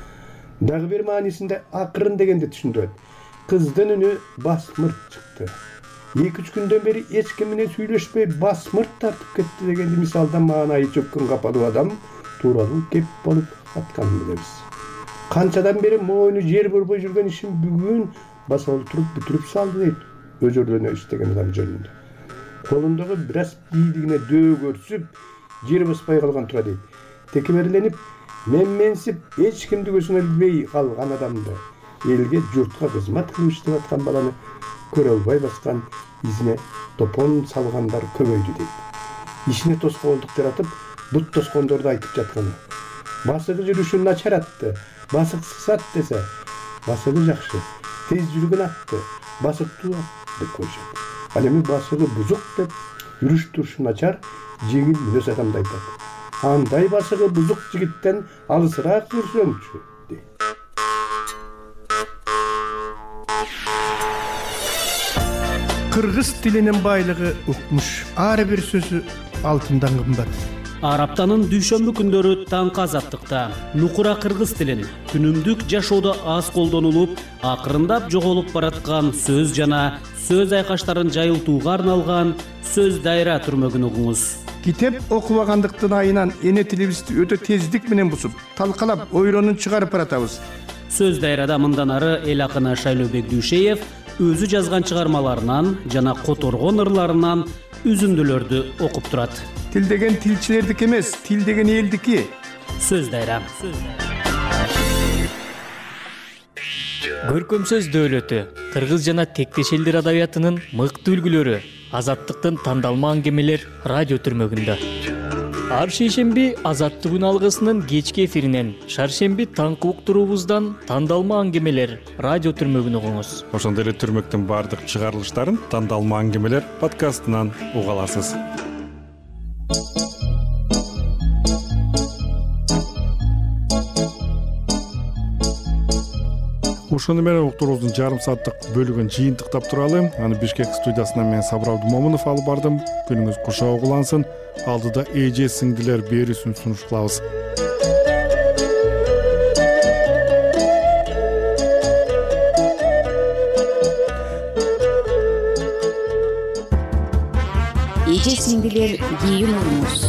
Дагы бир маанисинде акырын дегенди түшүндүрөт. Кыздын үнү басмырт чыкты. 2-3 күндөн бери эч ким менен сүйлөшпөй басмырт тартып кетти дегенди мисалдан маанайы чөккөн капалуу адам тууралуу кеп болуп атканын билебиз. Канчадан бери моюну жер борбой жүргөн ишин бүгүн баса олтуруп бүтүрүп салды дейт өзөрлөнө иштеген адам жөнүндө. Колундагы бир аз бийлигине дөө көрсүп, жер баспай калган тура дейт. Текеберленип, менсип эч кимди көзүнө илбей калган адамды, элге журтка кызмат кылып иштеп аткан баланы көрө албай баскан изине топон салгандар көбөйдү дейт. Ишине тоскоолдук жаратып, бут тоскондорду айтып жатканы. Басыгы жүрүшүн начар атты, басык сыксат десе, басыгы жакшы, тез жүргөн атты, басыктуу деп коюшат. Ал эми басыгы бузук деп жүрүш турушу начар, жеңил мүнөз адамды айтат. Андай басыгы бузук жигиттен алысыраак жүрсөңчү дейт. Кыргыз тилинин байлыгы укмуш. Ар бир сөзү алтындан кымбат. Араптанын дүйшөмбү күндөрү таңкы Азаттыкта нукура кыргыз тилин күнүмдүк жашоодо аз колдонулуп, акырындап жоголуп бараткан сөз жана сөз айкаштарын жайылтууга арналган сөз дайра түрмөгүн угуңуз. Китеп окубагандыктын айынан эне тилибизди өтө тездик менен бусуп, талкалап, ойронун чыгарып баратабыз. Сөз дайрада мындан ары эл акыны Шайлообек Дүйшеев өзү жазган чыгармаларынан жана которгон ырларынан үзүндүлөрдү окуп турат. Тил деген тилчилердики эмес, тил деген элдики. Сөз дайра. Көркөм сөз дөөлөтү кыргыз жана тектеш элдер адабиятынын мыкты үлгүлөрү Азаттыктын тандалма аңгемелер радио түрмөгүндө. Ар шейшемби Азаттыгын алгысынын кечки эфиринен, шаршемби таңкы уктуруубуздан тандалма аңгемелер радио түрмөгүн угуңуз. Ошондой эле түрмөктүн баардык чыгарылыштарын тандалма аңгемелер подкастынан уга аласыз. Ошону менен уктуруубуздун жарым сааттык бөлүгүн жыйынтыктап туралы. Аны Бишкек студиясынан мен Сабыр Абдумомунов алып бардым. Күнүңүз курчак улансын. Алдыда эже сиңдилер берүүсүн сунуш кылабыз. Эже сиңдилер кийим урмуз.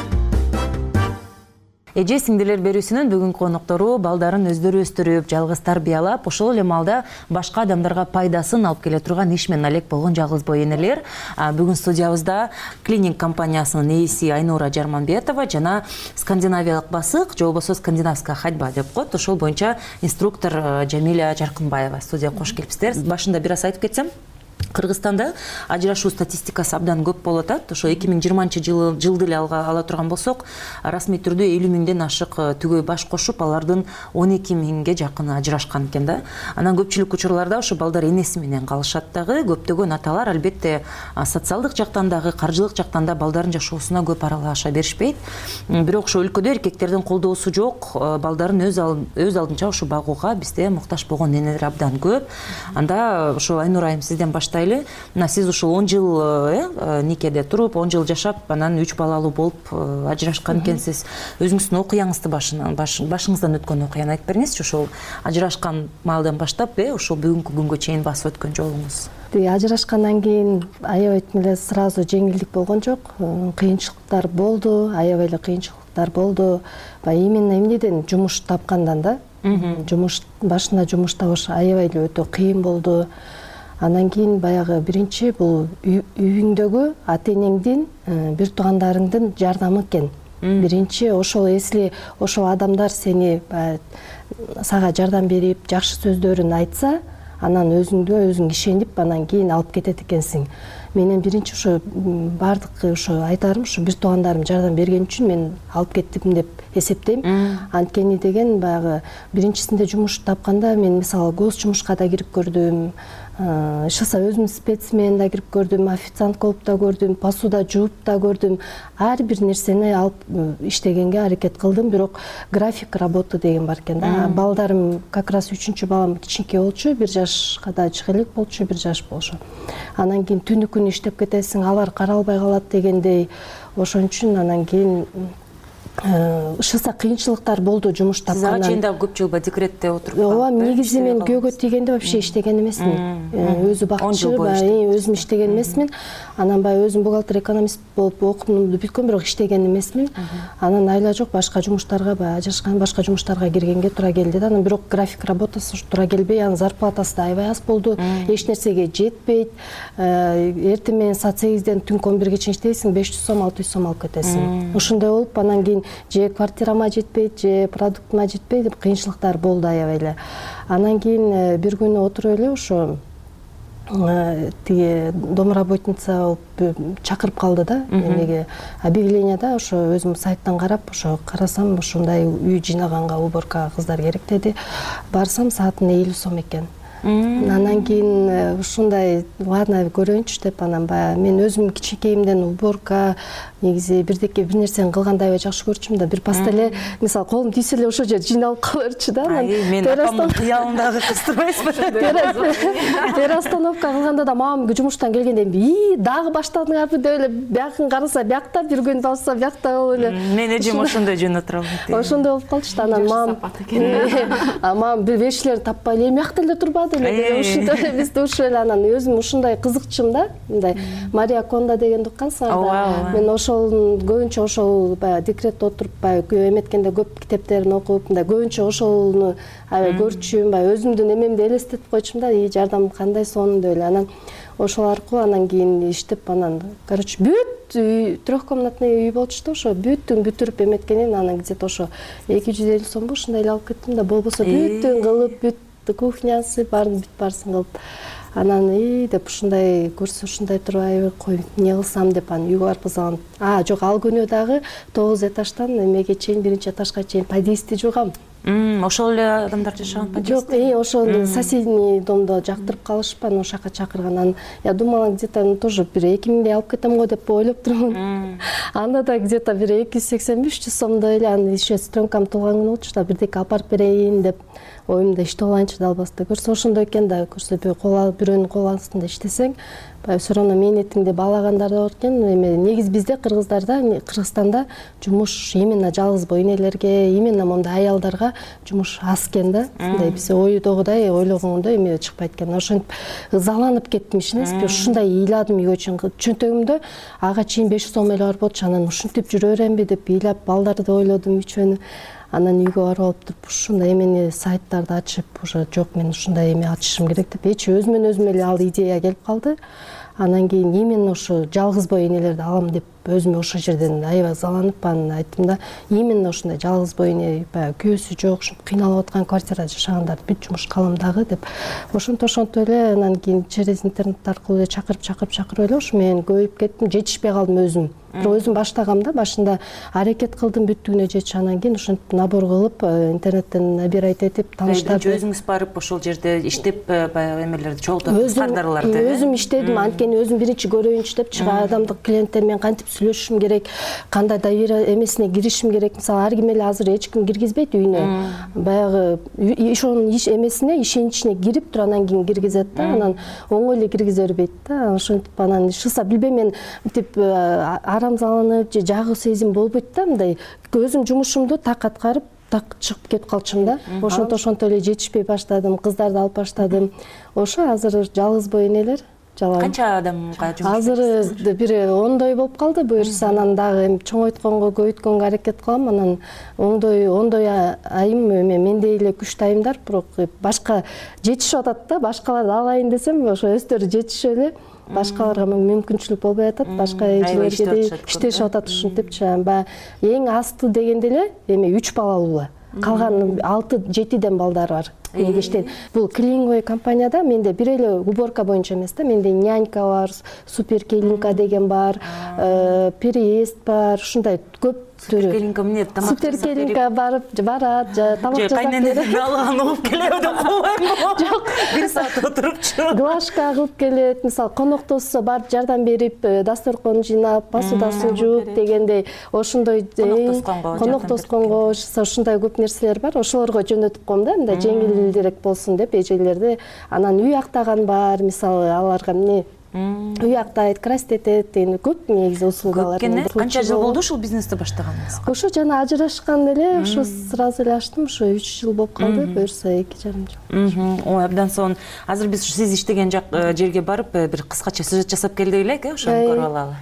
Эже сиңдилер берүүсүнүн бүгүнкү коноктору балдарын өздөрү өстүрүп, жалгыз тарбиялап, ошол эле маалда башка адамдарга пайдасын алып келе турган иш менен алек болгон жалгыз бой энелер. Бүгүн студиябызда клининг компаниясынын ээси Айнура Жарманбетова жана скандинавиялык басык, же болбосо скандинавская ходьба деп коет. Ошол боюнча инструктор Жамиля Жаркынбаева студияга кош келипсиздер. Башында бир аз айтып кетсем, Кыргызстанда ажырашуу статистикасы абдан көп болуп атат. Ошо 2020-жылды эле ала турган болсок, расмий түрдө 50 миңден ашык түгөй баш кошуп, алардын 12 миңге жакыны ажырашкан экен да. Анан көпчүлүк учурларда ошо балдар энеси менен калышат дагы. Көптөгөн аталар албетте социалдык жактан дагы, каржылык жактан да балдарын жашоосуна көп аралаша беришпейт. Бирок ошо өлкөдө эркектердин колдоосу жок, балдарын өз алдынча ошо багууга бизде муктаж болгон энелер абдан көп. Анда ошо Айнура айым сизден баштайлы. Мына сиз ушул 10 жыл никеде туруп, 10 жыл жашап, анан 3 балалуу болуп ажырашкан экенсиз. Өзүңүздүн окуяңызды башыңыздан өткөн окуяны айтып бериңизчи. Ошол ажырашкан маалдан баштап, ошол бүгүнкү күнгө чейин басып өткөн жолуңуз. Ажырашкандан кийин аябай эле сразу жеңилдик болгон жок. Кыйынчылыктар болду, аябай эле кыйынчылыктар болду. Именно эмнеден жумуш тапкандан да. Жумуш башында жумуш табыш аябай эле өтө кыйын болду. Анан кийин баягы биринчи бул үйүңдөгү ата-энеңдин, бир туугандарыңдын жардамы экен. Биринчи ошол эсли ошол адамдар сени сага жардам берип, жакшы сөздөрүн айтса, анан өзүң ишенип, анан кийин алып кетет экенсиң. Менин биринчи ошо бардык ошо айтарым, ошо бир туугандарым жардам берген үчүн мен алып кеттим деп эсептейм. Анткени деген баягы биринчисинде жумуш тапканда мен мисалы гос жумушка да кирип көрдүм. Ишса өзүм спецмен да кирип көрдүм, официант болуп да көрдүм, посуда жууп да көрдүм. Ар бир нерсени алып иштегенге аракет кылдым, бирок график работы деген бар экен да. Балдарым как раз 3-чү балам кичинекей болчу, 1 жашка да чыга элек болчу, 1 жаш болчу. Анан кийин түнү күнү иштеп кетесиң, алар каралбай калат дегендей. Ошон үчүн анан кийин ышса кыйынчылыктар болду жумуш тапкандан. Сиз ага чейин дагы көп жыл декретте отуруп калдыңыз. Ооба, негизи мен күйөөгө тийгенде вообще иштеген эмесмин. Өзү бакчы, өзүм иштеген эмесмин. Анан өзүм бухгалтер экономист болуп окуумду бүткөм, бирок иштеген эмесмин. Анан айла жок башка жумуштарга ажырашкан, башка жумуштарга киргенге туура келди да. Анан бирок график работасы туура келбей, анын зарплатасы да аябай аз болду. Эч нерсеге жетпейт. Эртең менен саат 8ден түнкү 11ге чейин иштейсиң, 500 сом, 600 сом алып кетесиң. Ошондой болуп, анан кийин же квартирама жетпейт, же продуктума жетпейт деп кыйынчылыктар болду аябай эле. Анан кийин бир күнү отуруп эле ошо тиги домработница чакырып калды да, эмеге объявленияда ошо өзүм сайттан карап, ошо карасам ошондой үй жыйнаганга уборка кыздар керек деди. Барсам саатына 50 сом экен. Анан кийин ушундай ладно көрөйүнчү деп, анан мен өзүм кичинекейимден уборка негизи бир нерсени кылганды аябай жакшы көрчүмүн да. Бир паста эле мисалы колум тийсе эле ошол жер жыйналып кала берчү да. Мен апамдын кыялындагы кыз турбайсызбы? Переостановка кылганда да мамам жумуштан келгенде дагы баштадыңарбы деп эле биякын караса биякта, бир күн басса биякта болуп эле. Мен эжем ошондой жөн отура албайт. Ошондой болуп калчу да. Анан мамам бир бешчилерди таппай эле биякта эле турбады эле. Ушундай бизде ушул эле. Анан өзүм ушундай кызыкчумун да. Мындай Мария Кондо дегенди уккансыңар да. Мен көбүнчө ошол декретте отуруп эметкенде көп китептерин окуп, мындай көбүнчө ошолну аябай көрчүм, өзүмдүн эмемди элестетип койчумун да, жардам кандай сонун деп эле. Анан ошол аркылуу анан кийин иштеп, анан короче бүт трехкомнатный үй болчу да, ошо бүттүн бүтүрүп эметкенин анан где-то ошо 250 сомго ушундай эле алып кеттим да, болбосо бүттүн кылып, бүт кухнясы баарын бүт барсын кылып. анан деп ушундай көрсө ушундай турбайбы, кой эмне кылсам деп анан үйгө барып кызганам. Жок, ал күнү дагы 9 этаждан эмеге чейин, 1-этажга чейин подъездди жуугам. Ошол эле адамдар жашаган подъезд? Жок, ошол соседний домдо жактырып калышып, анан ошол жака чакырган. Я думала, где-то тоже бир 2000 алып кетем го деп ойлоп турмун. Анда да где-то бир 285-300 сомдой эле, анан еще стрёмкам туулган күнү болчу да, бирдеке алып барып берейин деп оюмда иштеп алайынчы да албаста. Көрсө ошондой экен да, көрсө бирөөнүн кол астында иштесең, все равно мээнетиңди баалагандар да бар экен. Эми негизи бизде Кыргызстанда жумуш именно жалгыз боо энелерге, именно мондай аялдарга жумуш аз экен да. Биз ойдогудай, ойлогондой эме чыкпайт экен. Ошентип ызаланып кеттим ишинесизби? Ушундай ыйладым үйгө чейин. Чөнтөгүмдө ага чейин 500 сом эле бар болчу. Анан ушинтип жүрө беремби деп ыйлап, балдарды ойлодум, үчөөнү. Анан үйгө барып алып туруп, ушундай эмени сайттарды ачып, уже жок, мен ушундай эме ачышым керек деп, өзүмөн өзүм эле ал идея келип калды. Анан кийин именно ошо жалгыз боо энелерди алам деп өзүмө ошол жерден аябай ызаланып, анан айттым да, именно ушундай жалгыз боо эне, баягы күйөөсү жок, ушинтип кыйналып аткан квартирада жашагандарды бүт жумушка алам дагы деп. Ошонтип эле анан кийин через интернет аркылуу эле чакырып эле ушу менен көбөйүп кеттим, жетишпей калдым өзүм. Бирок өзүм баштагам да, башында аракет кылдым бүттүгүнө жетиш, анан кийин ушинтип набор кылып, интернеттен набирать этип, тааныштарды. Өзүңүз барып ошол жерде иштеп, баягы эмелерди чогултуп, кыскардарларды. Өзүм иштедим, анткени өзүм биринчи көрөйүнчү деп, адамдык клиенттер менен кантип сүйлөшүшүм керек, кандай доверие эмесине киришим керек. Мисалы, ар ким эле азыр эч ким киргизбейт үйүнө. Баягы ошонун эмесине, ишеничине кирип туруп анан кийин киргизет да, анан оңой эле киргизе бербейт да. Ошентип анан шылса билбейм, мен мынтип арамзаланып же жагуу сезим болбойт да, мындай өзүм жумушумду так аткарып, так чыгып кетип калчумун да. Ошонто эле жетишпей баштадым, кыздарды алып баштадым. Ошо азыр жалгыз боо энелер канча адамга жумуш? Азыр бир 10дой болуп калды буюрса, анан дагы чоңойтконго, көбөйткөнгө аракет кылам. Анан оңдой айым мендей эле күчтүү айымдар, бирок башка жетишип атат да, башкаларды алайын десем, ошо өздөрү жетишип эле, башкаларга мүмкүнчүлүк болбой атат, башка эжелерге иштешип атат. Ушинтипчи, эң асты дегенде эле эми 3 балалуу. Калган 6-7ден балдары бар. Бул клининговый компанияда менде бир эле уборка боюнча эмес да, менде нянька бар, суперкелинка деген бар, переезд бар, ушундай көп түрү. Суперкелинка эмне, тамак суперкелинка барат, тамак жасап кайненеден алган алып келеби деп койбоймун. Жок, 1 саат отурупчу. Глажка кылып келет, мисалы коноктосо барып жардам берип, дасторкон жыйнап, посудасын жууп дегендей, ошондой коноктосконго ушундай көп нерселер бар. Ошолорго жөнөтүп коем да, мындай жеңилдирээк болсун деп эжелерди. Анан үй актаган бар, мисалы аларга эмне үй актайт, краситет деген көп негизи услугалар. Канча жыл болду ушул бизнести баштаганыңызга? Ошо жана ажырашкан эле, ошо сразу эле ачтым, ошо 3 жыл болуп калды, буюрса 2,5 жыл. Ой, абдан сонун. Азыр биз сиз иштеген жерге барып, бир кыскача сюжет жасап келдик элек, ошону көрүп алалы.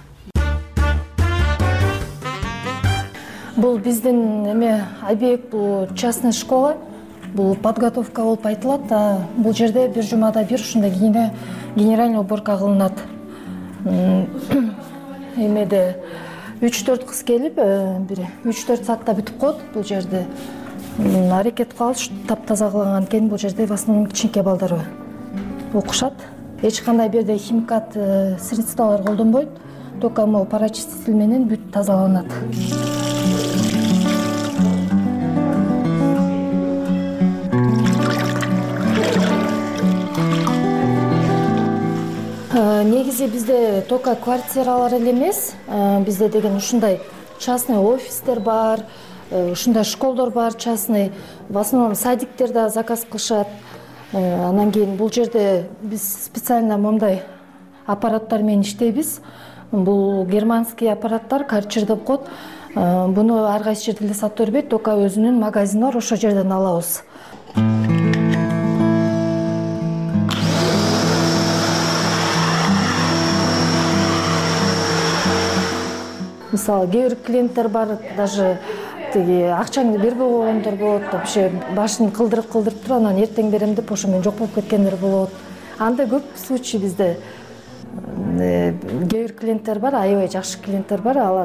Бул биздин эме объект, бул частная школа. Бул подготовка болуп айтылат. Бул жерде бир жумада бир ушундай генеральный уборка кылынат. Эмеде 3-4 кыз келип, бир 3-4 саатта бүтүп коет бул жерде. Аракет кылабыз, таптаза кылган экен. Бул жерде в основном кичинекей балдар бар. Окушат. Эч кандай берде химикат средстволор колдонбойт. Только могу парачиститель менен бүт тазаланат. Негизи бизде только квартиралар эле эмес, бизде деген ушундай частный офистер бар, ушундай школдор бар частный. В основном садиктерде заказ кылышат. Анан кийин бул жерде биз специально мондай аппараттар менен иштейбиз. Бул германский аппараттар, карчер деп коет. Буну ар кайсы жерде эле сатып бербейт, только өзүнүн магазини бар, ошол жерден алабыз. Мисалы, кээ бир клиенттер бар, даже акчаңды бербей койгондор болот, вообще башын кылдырып туруп, анан эртең берем деп ошо менен жок болуп кеткендер болот. Андай көп случай бизде. Кээ бир клиенттер бар, аябай жакшы клиенттер бар, алар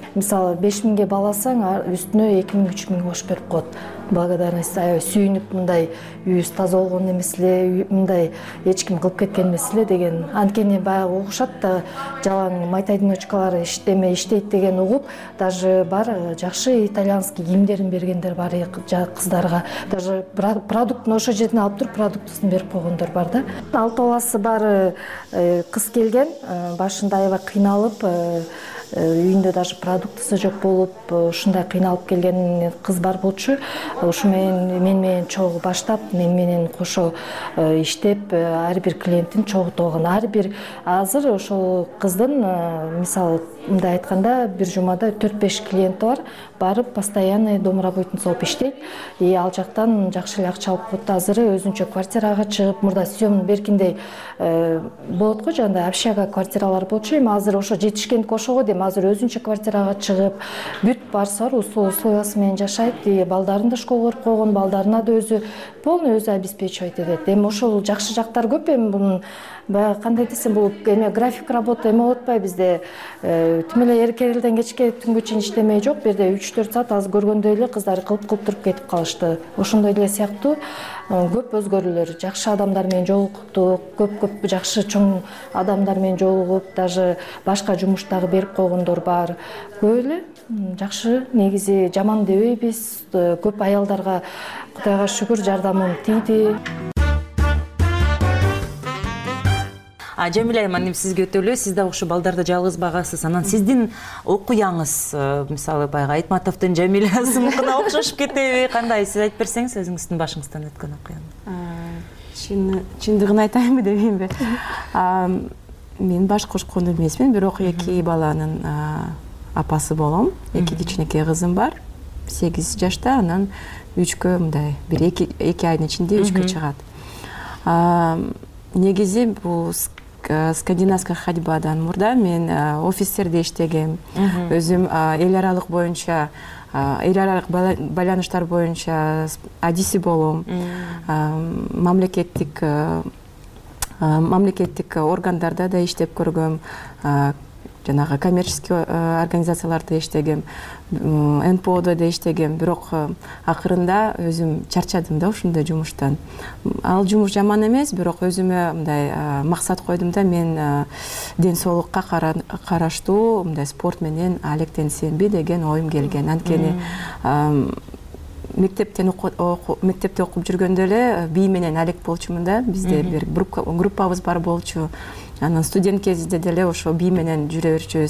мисалы 5000 бал алсаң үстүнө 2000-3000 кошуп берип коет. Благодарность аябай сүйүнүп, мындай үйүбүз таза болгон эмес эле, мындай эч ким кылып кеткен эмес эле деген. Анткени баягы угушат да, жалаң майтайдиночкалар иштейт деген угуп, даже бар жакшы итальянский кийимдерин бергендер бар кыздарга. Даже продуктун ошол жерден алып туруп продуктысын берип койгондор бар да. 6 баласы бар кыз келген, башында аябай кыйналып, үйүндө даже продуктысы жок болуп, ушундай кыйналып келген кыз бар болчу. Ушу менен чогуу баштап, менен кошо иштеп, ар бир клиенттин чогултугун, ар бир азыр ошол кыздын, мисалы мындай айтканда, бир жумада 4-5 клиенти бар, барып постоянный домработница болуп иштейт. И ал жактан жакшы эле акча алып коет. Азыр өзүнчө квартирага чыгып, мурда съем беркиндей болот го, жана общага квартиралар болчу. Эми азыр ошо жетишкендик ошого дейм, азыр өзүнчө квартирага чыгып, бүт барысы бар, условиясы менен жашайт. И балдарын да школго берип койгон, балдарына да өзү полный өзү обеспечивать этет. Эми ошол жакшы жактары көп. Эми бунун баягы кандай десем, бул эме график работа эме болуп атпайбы бизде. Тим эле эркелден кечке түнгө чейин иштемей жок. Бирде 3-4 саат азыр көргөндөй эле кыздар кылып туруп кетип калышты. Ошондой эле сыяктуу көп өзгөрүүлөр, жакшы адамдар менен жолуктук, көп жакшы чоң адамдар менен жолугуп, даже башка жумуш дагы берип койгондор бар. Көп эле жакшы, негизи жаман дебейбиз. Көп аялдарга Кудайга шүгүр жардамым тийди. Жамиля айым, сизге өтө эле, сиз да ошо балдарды жалгыз багасыз. Анан сиздин окуяңыз, мисалы баягы Айтматовдун Жамилясыныкына окшошуп кетеби? Кандай, сиз айтып берсеңиз өзүңүздүн башыңыздан өткөн окуяны. Чындыгын айтайынбы дебейинби? Мен баш кошкон эмесмин, бирок 2 баланын апасы болом. 2 кичинекей кызым бар. 8 жашта, анан 3кө мындай, бир 2 айдын ичинде 3кө чыгат. Негизи бул скандинавская ходьбадан мурда мен офистерде иштегем. Өзүм эл аралык боюнча, эл аралык байланыштар боюнча адиси болом. Мамлекеттик органдарда да иштеп көргөм. Жанагы коммерческий организацияларда иштегем, НПОдо да иштегем, бирок акырында өзүм чарчадым да ушундай жумуштан. Ал жумуш жаман эмес, бирок өзүмө мындай максат койдум да, мен ден соолукка караштуу мындай спорт менен алектенсемби деген оюм келген. Анткени мектепте окуп жүргөндө эле бий менен алек болчумун да. Бизде бир группабыз бар болчу. Анан студент кезинде деле ошо бий менен жүрө берчүбүз.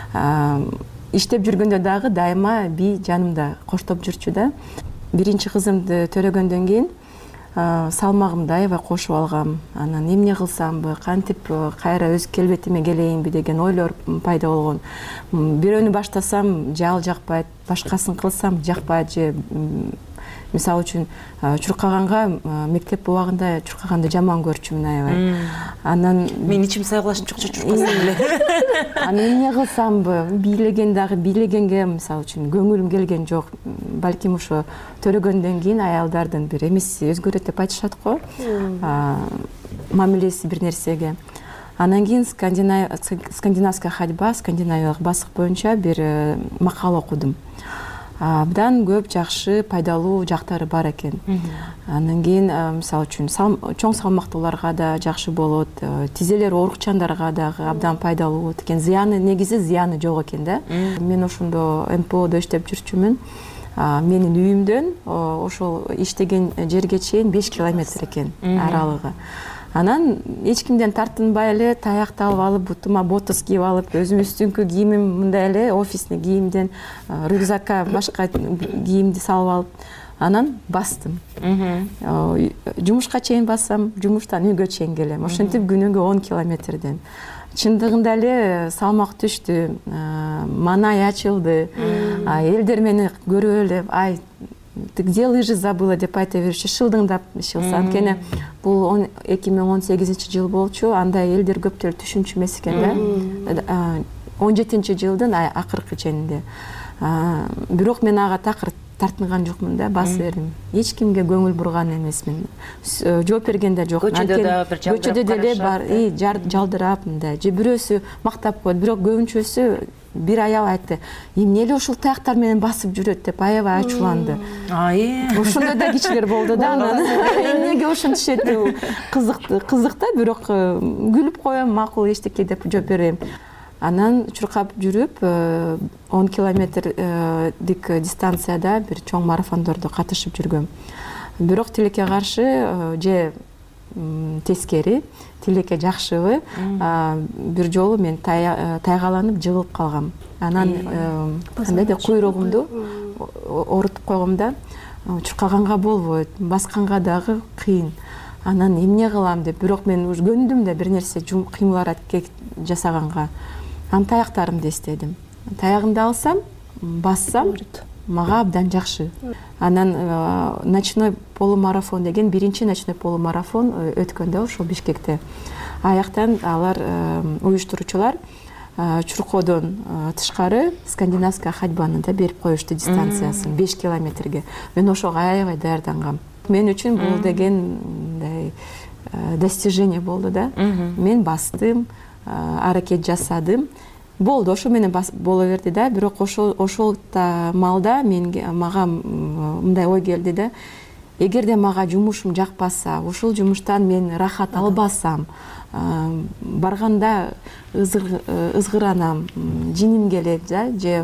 Иштеп жүргөндө дагы дайыма бий жанымда коштоп жүрчү да. Биринчи кызымды төрөгөндөн кийин салмагымды аябай кошуп алгам. Анан эмне кылсамбы, кантип кайра өз келбетиме келейинби деген ойлор пайда болгон. Бирөөнү баштасам жал жакпайт, башкасын кылсам жакпайт же мисалы үчүн чуркаганга мектеп убагында чуркаганды жаман көрчүмүн аябай. Анан мен ичим сайгылашып чуркасам эле. Анан эмне кылсамбы, бийлегенге мисалы үчүн көңүлүм келген жок. Балким ошо төрөгөндөн кийин аялдардын бир эмеси өзгөрөт деп айтышат го. Мамилеси бир нерсеге. Анан кийин скандинавская ходьба, скандинавиялык басык боюнча бир макала окудум. Абдан көп жакшы пайдалуу жактары бар экен. Анан кийин мисалы үчүн чоң салмактууларга да жакшы болот, тизелер оорукчандарга дагы абдан пайдалуу болот экен. Негизи зыяны жок экен да. Мен ошондо НПОдо иштеп жүрчүмүн. Менин үйүмдөн ошол иштеген жерге чейин 5 километр экен аралыгы. Анан эч кимден тартынбай эле таякты алып, бутума ботос кийип алып, өзүм үстүңкү кийимим мындай эле офисный кийимден рюкзакка башка кийимди салып алып, анан бастым. Жумушка чейин бассам, жумуштан үйгө чейин келем. Ошентип күнүгө 10 километрден. Чындыгында эле салмак түштү, маанай ачылды. Элдер мени көрүп эле, ай, ты где лыжи забыла деп айта берчү, шылдыңдап шылса. Анткени бул 2018 жыл болчу, анда элдер көптөр түшүнчү эмес экен да. 17-жылдын акыркы ченинде. Бирок мен ага такыр тартынган жокмун да, баса бердим. Эч кимге көңүл бурган эмесмин. Жооп берген да жок. Көчөдө деле бар, жалдырап мындай. Же бирөөсү мактап коет, бирок көбүнчөсү бир аял айтты, эмне эле ушул таяктар менен басып жүрөт деп аябай ачууланды. Ошондой да кишилер болду да. Эмнеге ошентишет деп кызык да, бирок күлүп коем, макул эчтеке деп жооп берем. Анан чуркап жүрүп 10 километрдик дистанцияда бир чоң марафондордо катышып жүргөм. Бирок тилекке каршы же тескери, тилекке жакшыбы, бир жолу мен тайгаланып жыгылып калгам. Анан кандай деп куйругумду орутуп койгом да, чуркаганга болбойт, басканга дагы кыйын. Анан эмне кылам деп, бирок мен уж көндүм да бир нерсе кыймыл аракет жасаганга. Анан таяктарымды эстедим. Таягымды алсам, бассам, мага абдан жакшы. Анан ночной полумарафон деген биринчи ночной полумарафон өткөн да ошол Бишкекте. Аяктан алар уюштуруучулар Чуркоодон тышкары скандинавская ходьбаны да берип коюшту дистанциясын 5 километрге. Мен ошого аябай даярдангам. Мен үчүн бул деген достижение болду да. Мен бастым, аракет жасадым. Болду, ошо менен боло берди да, бирок ошол маалда мага мындай ой келди да. Эгерде мага жумушум жакпаса, ушул жумуштан мен рахат албасам, барганда ызгыранам, жиним келет да, же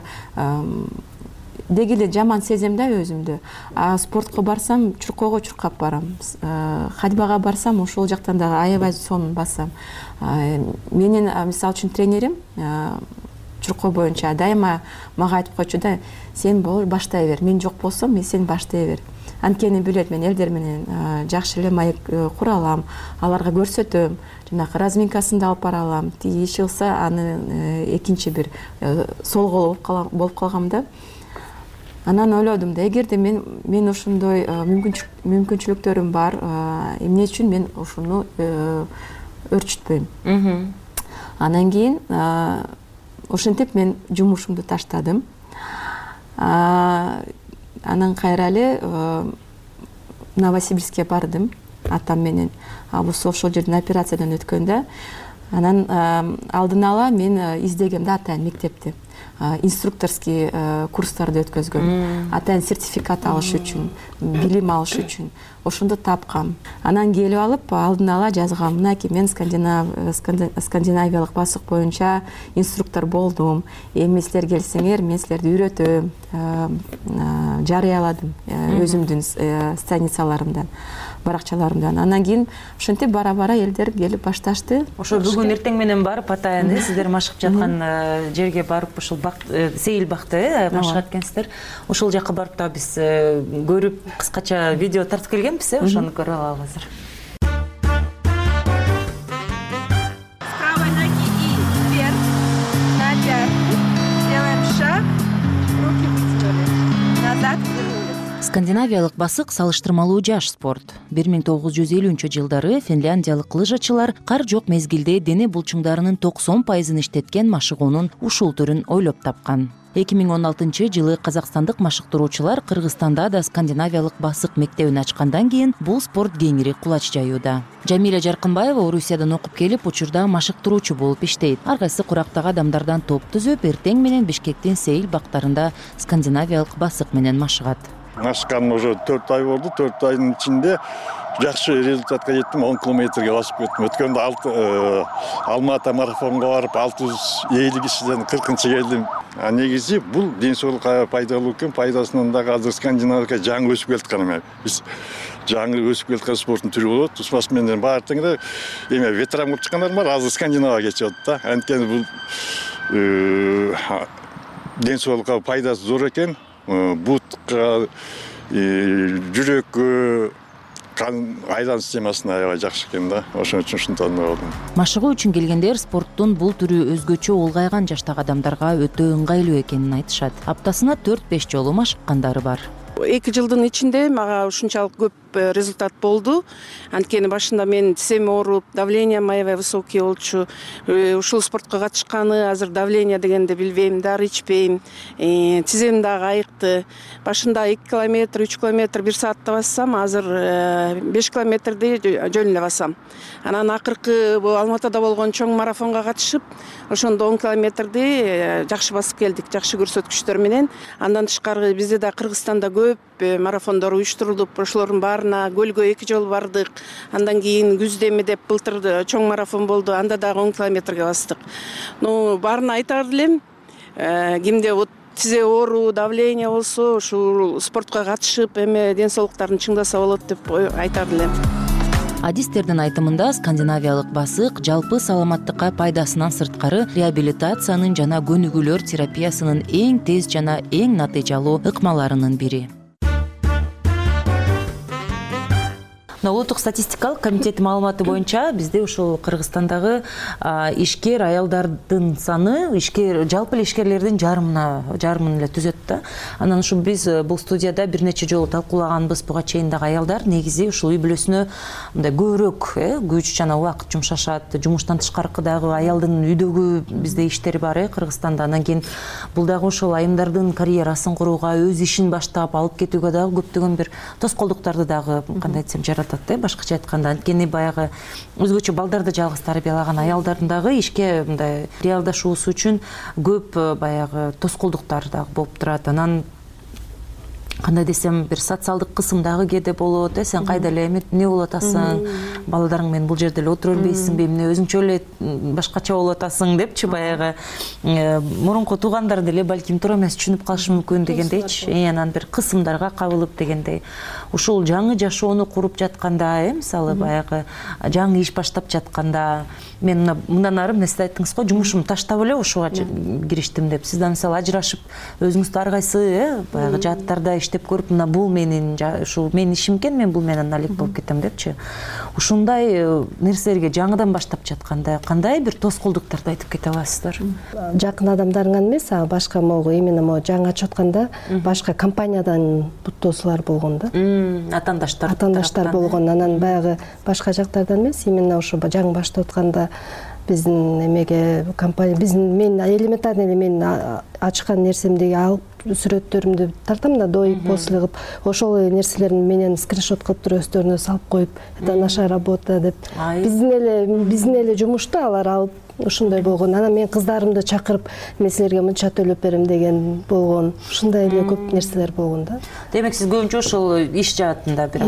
деги эле жаман сезем да өзүмдү. Спортко барсам, чуркоого чуркап барам. Ходьбага барсам, ошол жактан дагы аябай сонун басам. Менин мисалы үчүн тренерим чуркоо боюнча дайыма мага айтып койчу да, сен баштай бер, мен жок болсом, сен баштай бер. Анткени билет, мен элдер менен жакшы эле маек кура алам, аларга көрсөтөм, жанагы разминкасын да алып бара алам. Иш кылса аны экинчи бир солгол болуп калгам да. Анан ойлодум да, эгерде мен ошондой мүмкүнчүлүктөрүм бар, эмне үчүн мен ошону өрчүтпөйм. Анан кийин ошентип мен жумушумду таштадым. Анан кайра эле Новосибирскке бардым атам менен. Ошол жерден операциядан өткөн да. Анан алдын ала мен издегем да атайын мектепти. Инструкторский курстарды өткөзгөм. Атайын сертификат алыш үчүн, билим алыш үчүн. Ошондо тапкам. Анан келип алып, алдын ала жазгам. Мынакей мен скандинавиялык басык боюнча инструктор болдум. Эми силер келсеңер, мен силерди үйрөтөм. Жарыяладым өзүмдүн страницаларымдан, баракчаларымдан. Анан кийин ошентип бара-бара элдер келип башташты. Ошо бүгүн эртең менен барып атайын сиздер машыгып жаткан жерге барып ушул сейил бакты машыгат экенсиздер. Ошол жака барып да биз көрүп кыскача видео тартып келгенбиз, ошону көрүп алалы азыр. С правой ноги и вверх, на пятку, делаем шаг, руки вытянули, назад вернулись. Скандинавиялык басык салыштырмалуу жаш спорт. 1950-жылдары финляндиялык лыжачылар кар жок мезгилде дене булчуңдарынын 90% иштеткен машыгуунун ушул түрүн ойлоп тапкан. 2016-жылы казакстандык машыктыруучулар Кыргызстанда да скандинавиялык басык мектебин ачкандан кийин бул спорт кеңири кулач жаюуда. Жамиля Жаркынбаева Орусиядан окуп келип, учурда машыктыруучу болуп иштейт. Ар кайсы курактагы адамдардан топ түзүп, эртең менен Бишкектин сейил бактарында скандинавиялык басык менен машыгат. Машыкканыма уже 4 ай болду. 4 айдын ичинде жакшы результатка жеттим. 10 километрге басып кеттим. Өткөндө Алматы марафонго барып 650 кишиден 40-чы келдим. Негизи бул ден соолукка пайдалуу экен. Пайдасынан дагы азыр Скандинавияга жаңы өсүп келаткан. Биз жаңы өсүп келаткан спорттун түрү болот. Тусмас менен баары теңде эме ветеран болуп чыккандар бар. Азыр Скандинавияга кетип атат да. Анткени бул ден соолукка пайдасы зор экен. Бутка, жүрөккө, кан айлан системасына аябай жакшы экен да. Ошон үчүн ушунтан болдум. Машыгуу үчүн келгендер спорттун бул түрү өзгөчө улгайган жаштагы адамдарга өтө ыңгайлуу экенин айтышат. Аптасына 4-5 жолу машыккандары бар. 2 жылдын ичинде мага ушунчалык көп результат болду. Анткени башында мен тизем ооруп, давлением аябай высокий болчу. Ушул спортко катышканы азыр давление дегенди билбейм, дары ичпейм. Тизем дагы айыкты. Башында 2 километр, 3 километр 1 саатта бассам, азыр 5 километрди жөн эле басам. Анан акыркы Алматыда болгон чоң марафонго катышып, ошондо 10 километрди жакшы басып келдик, жакшы көрсөткүчтөр менен. Андан тышкары бизде да Кыргызстанда көп марафондор уюштурулуп, ошолордун баарына Көлгө 2 жолу бардык. Андан кийин күздө эме деп былтыр чоң марафон болду, анда дагы 10 километрге бастык. Баарына айтар элем, кимде тизе оору, давление болсо, ушул спортко катышып, эме ден соолуктарын чыңдаса болот деп айтар элем. Адистердин айтымында скандинавиялык басык жалпы саламаттыкка пайдасынан сырткары реабилитациянын жана көнүгүүлөр терапиясынын эң тез жана эң натыйжалуу ыкмаларынын бири. Улуттук статистикалык комитеттин маалыматы боюнча бизде ушул Кыргызстандагы ишкер аялдардын саны жалпы ишкерлердин жарымын эле түзөт да. Анан ушу биз бул студияда бир нече жолу талкуулаганбыз, буга чейин дагы аялдар негизи ушул үй бүлөсүнө мындай көбүрөөк күч жана убакыт жумшашат. Жумуштан тышкаркы дагы аялдын үйдөгү бизде иштери бар Кыргызстанда. Анан кийин бул дагы ошол айымдардын карьерасын курууга, өз ишин баштап алып кетүүгө дагы көптөгөн бир тоскоолдуктарды дагы кандай десем жаратат. Башкача айтканда, анткени баягы өзгөчө балдарды жалгыз тарбиялаган аялдардын дагы ишке мындай реалдашуусу үчүн көп баягы тоскоолдуктар дагы болуп турат. Анан кандай десем, бир социалдык кысым дагы кээде болот. Сен кайда эле эмне болуп атасың? Балдарың менен бул жерде эле отура бербейсиңби? Эмне өзүңчө эле башкача болуп атасың депчи, баягы мурунку туугандар деле балким туура эмес түшүнүп калышы мүмкүн дегендейчи. Анан бир кысымдарга кабылып дегендей. Ушул жаңы жашоону куруп жатканда, мисалы баягы жаңы иш баштап жатканда, мен мындан ары сиз айттыңыз го, жумушумду таштап эле ушуга кириштим деп. Сиз да мисалы ажырашып, өзүңүздү ар кайсы баягы жааттарда иштеп көрүп, мына бул менин ишим экен, мен бул менен алек болуп кетем депчи. Ушундай нерселерге жаңыдан баштап жатканда кандай бир тоскоолдуктарды айтып кете аласыздар? Жакын адамдарыңан эмес, башка именно жаңы ачып атканда башка компаниядан буттоосулар болгон да. Атаандаштар болгон. Анан баягы башка жактардан эмес, именно ошо жаңы баштап атканда биздин эмеге компания, мен элементарный эле мен ачкан нерсемдеги алып сүрөттөрүмдү тартам да, доюп после кылып, ошол нерселерин менен скриншот кылып туруп өздөрүнө салып коюп, это наша работа деп. Биздин эле жумушту алар алып ушундай болгон. Анан мен кыздарымды чакырып, мен силерге мынча төлөп берем деген болгон. Ушундай эле көп нерселер болгон да. Демек сиз көбүнчө ошол иш жаатында бир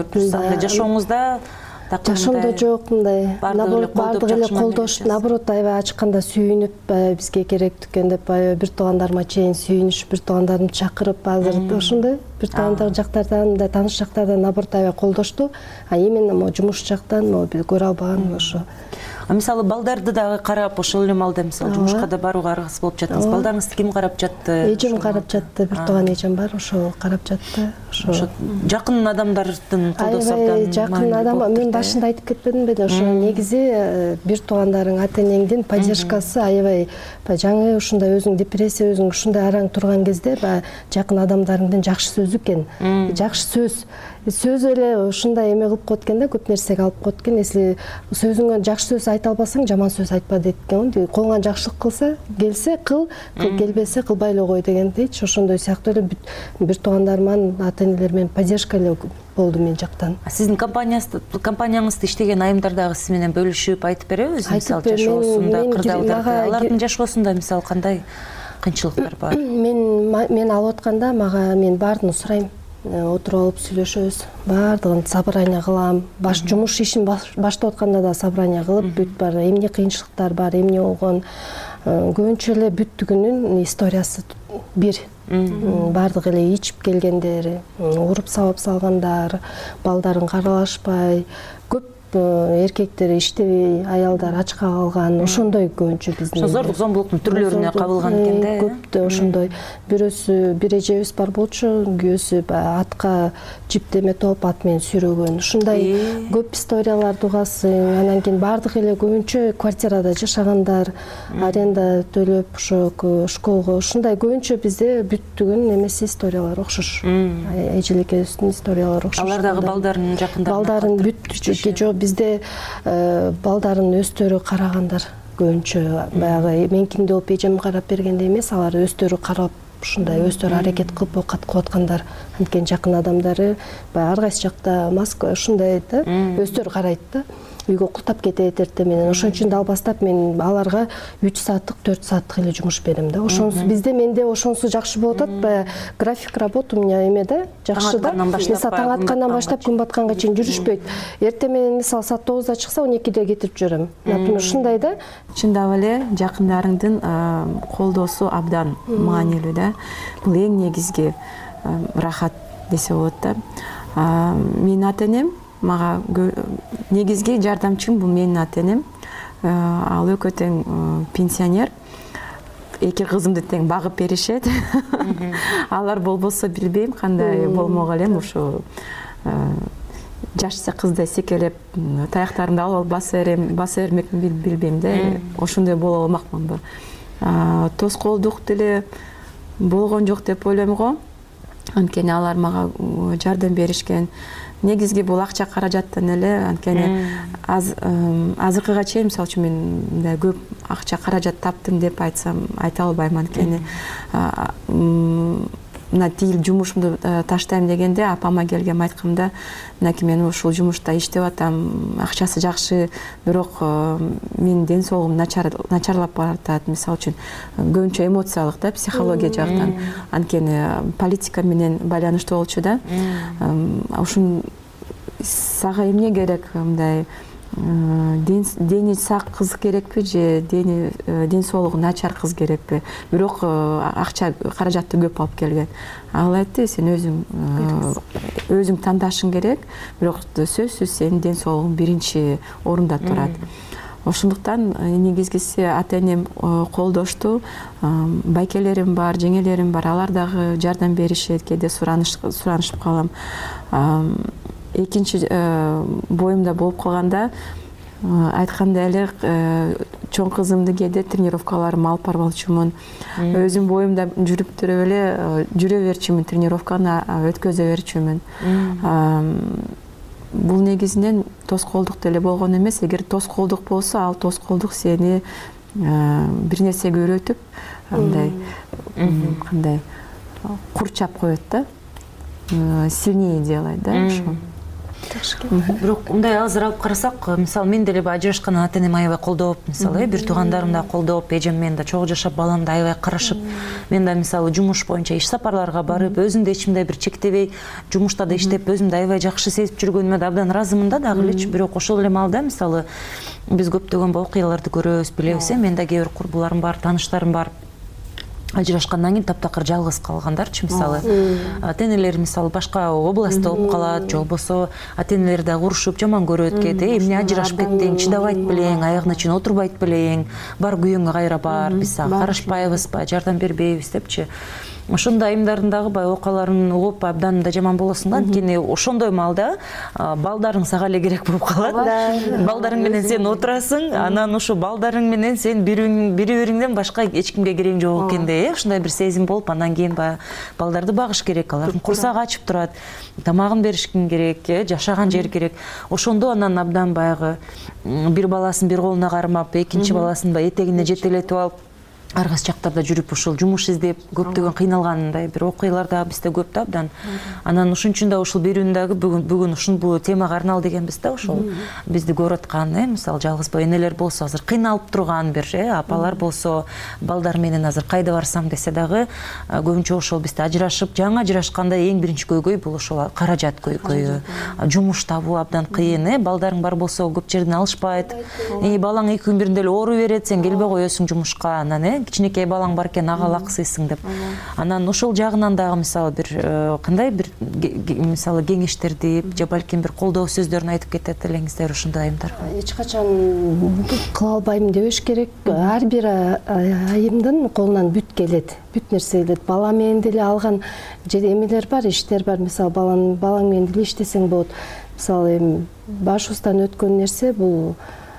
жашооңузда жашоомдо жок мындай баардыгы эле колдош, наоборот аябай ачканда сүйүнүп, бизге керектиккен деп бир туугандарыма чейин сүйүнүшүп, бир туугандарымды чакырып, азыр ошондой бир туугандар жактардан да, тааныш жактардан наоборот аябай колдошту. Именно жумуш жактан көрө албаган ошо. Мисалы балдарды дагы карап, ошол эле маалда мисалы жумушка да барууга аргасыз болуп жаттыңыз. Балдарыңызды ким карап жатты? Эжем карап жатты, бир тууган эжем бар, ошол карап жатты. Ошо жакын адамдардын колдосу абдан жакын адам. Мен башында айтып кетпедимби, ошо негизи бир туугандарың, ата-энеңдин поддержкасы аябай жаңы ушундай өзүң депрессия, өзүң ушундай араң турган кезде жакын адамдарыңдын жакшы сөзү экен. Жакшы сөз эле ушундай эме кылып коет экен да, көп нерсеге алып коет экен. Если сөзүңө жакшы сөз айта албасаң, жаман сөз айтпа дейт экен. Колуңан жакшылык кылса, келсе кыл, келбесе кылбай эле кой дегендейчи. Ошондой сыяктуу эле бир туугандарыман, ата-энелер менен поддержка эле болду мен жактан. Сиздин компанияңызда иштеген айымдар дагы сиз менен бөлүшүп айтып береби? Мисалы жашоосунда, кырдаалдарда, алардын жашоосунда мисалы кандай кыйынчылыктар бар? Мен алып атканда мен баардыгын сурайм. Отуруп алып сүйлөшөбүз, баардыгын собрание кылам. Жумуш ишин баштап атканда да собрание кылып, бүт бар, эмне кыйынчылыктар бар, эмне болгон. Көбүнчө эле бүттүгүнүн историясы бир. Баардыгы эле ичип келгендер, уруп сабап салгандар, балдарын каралашпай, көп эркектер иштебей, аялдар ачка калган, ошондой көбүнчө биздин. Зордук зомбулуктун түрлөрүнө кабылган экен да. Көптө ошондой. Бирөөсү бир эжебиз бар болчу, күйөөсү атка жиптеме топ ат менен сүйрөгөн. Ушундай көп историяларды угасың. Анан кийин баардык эле көбүнчө квартирада жашагандар, аренда төлөп ошо школго, ушундай көбүнчө бизде бүттүгүн эмеси историялар окшош. Эжеликебиздин историялары окшош. Алар дагы балдарын жакындарына. Балдарын бүт жок, бизде балдарын өздөрү карагандар көбүнчө. Баягы менкиңде болуп эжем карап бергенде эмес, алар өздөрү карап ушундай өздөрү аракет кылып оокат кылып аткандар. Анткени жакын адамдары баягы ар кайсы жакта Москва ушундай да, өздөрү карайт да. Үйгө култап кетет эртең менен. Ошон үчүн дал бастап мен аларга 3 сааттык, 4 сааттык эле жумуш берем да. Ошонусу бизде менде ошонусу жакшы болуп атат. Баягы график работы у меня эме да, жакшы да. Мисалы таң аткандан баштап күн батканга чейин жүрүшпөйт. Эртең менен мисалы саат 9-да чыкса 12-де кетирип жүрөм. Например, ушундай да. Чындап эле жакындарыңдын колдоосу абдан маанилүү да. Бул эң негизги рахат десе болот да. Менин ата-энем мага негизги жардамчым бул менин ата-энем. Ал өкө тең пенсионер. 2 кызымды тең багып беришет. Алар болбосо билбейм кандай болмок элем, ошо жашса кыздай секелеп таяктарымды алып баса бермекмин билбейм да. Ошондой боло алмакмынбы. Тоскоолдук деле болгон жок деп ойлойм го. Анткени алар мага жардам беришкен. Негизги бул акча каражаттан эле, анткени азыркыга чейин мисалы үчүн мен мындай көп акча каражат таптым деп айтсам айта албайм, анткени мына тигил жумушумду таштайм дегенде апама келгем айткамда, мынакей мен ушул жумушта иштеп атам, акчасы жакшы, бирок менин ден соолугум начарлап баратат. Мисалы үчүн көбүнчө эмоциялык да, психология жактан. Анткени политика менен байланыштуу болчу да. Ушун сага эмне керек, мындай дени сак кыз керекпи же ден соолугу начар кыз керекпи? Бирок акча каражатты көп алып келген. Ал айтты, сен өзүң тандашың керек, бирок сөзсүз сенин ден соолугуң биринчи орунда турат. Ошондуктан негизгиси ата-энем колдошту. Байкелерим бар, жеңелерим бар, алар дагы жардам беришет, кээде суранышып калам. Экинчи боюмда болуп калганда айткандай эле чоң кызымды кээде тренировкаларыма алып барбалчумун. Өзүм боюмда жүрүп туруп эле жүрө берчүмүн, тренировканы өткөзө берчүмүн. Бул негизинен тоскоолдук деле болгон эмес. Эгер тоскоолдук болсо, ал тоскоолдук сени бир нерсеге үйрөтүп, кандай курчап коет да, сильнее делать да, ошо. Бирок мындай азыр алып карасак, мисалы мен деле ажырашкан ата-энем аябай колдоп, мисалы бир туугандарым да колдоп, эжем менен да чогуу жашап, баламды аябай карашып, мен да мисалы жумуш боюнча иш сапарларга барып, өзүмдү эч кимдей бир чектебей, жумушта да иштеп, өзүмдү аябай жакшы сезип жүргөнүмө да абдан ыраазымын да дагы элечи. Бирок ошол эле маалда мисалы биз көптөгөн окуяларды көрөбүз, билебиз, мен да кээ бир курбуларым бар, тааныштарым бар. Ажырашкандан кийин таптакыр жалгыз калгандарчы, мисалы ата-энелери мисалы башка областта болуп калат, же болбосо ата-энелери да урушуп жаман көрөт экен. Эмне ажырашып кеттиң, чыдабайт белең, аягына чейин отурбайт белең, бар күйөөңө кайра бар, биз сага карашпайбызбы, жардам бербейбиз депчи. Ошондой айымдардын дагы баягы окуяларын угуп абдан да жаман болосуң да, анткени ошондой маалда балдарың сага эле керек болуп калат. Балдарың менен сен отурасың, анан ошо балдарың менен сен бири-бириңден башка эч кимге керең жок экендей, ушундай бир сезим болуп, андан кийин баягы балдарды багыш керек, алардын курсагы ачып турат, тамагын беришкин керек, жашаган жер керек. Ошондо анан абдан баягы бир баласын бир колуна кармап, экинчи баласын баягы этегине жетелетип алып, ар кайсы жактарда жүрүп ушул жумуш издеп көптөгөн кыйналгандай бир окуялар да бизде көп да абдан. Анан ушун үчүн да ушул берүүнү дагы бүгүн ушул темага арнал дегенбиз да, ушул бизди көрүп аткан, мисалы жалгызбай энелер болсо азыр кыйналып турган бир апалар болсо, балдар менен азыр кайда барсам десе дагы көбүнчө ошол бизде ажырашып, жаңы ажырашканда эң биринчи көйгөй бул ошол каражат көйгөйү. Жумуш табуу абдан кыйын, балдарың бар болсо көп жерден алышпайт. Балаң 2 күн биринде эле оору берет, сен келбей коесуң жумушка, анан кичинекей балаң бар экен, ага алаксыйсың деп. Анан ошол жагынан дагы мисалы бир кандай бир мисалы кеңештерди же балким бир колдоо сөздөрүн айтып кетет элеңиздер ушундай айымдарга? Эч качан кыла албайм дебеш керек. Ар бир айымдын колунан бүт келет, бүт нерсе келет. Бала менен деле алган эмелер бар, иштер бар. Мисалы балаң менен деле иштесең болот. Мисалы эми башыбыздан өткөн нерсе бул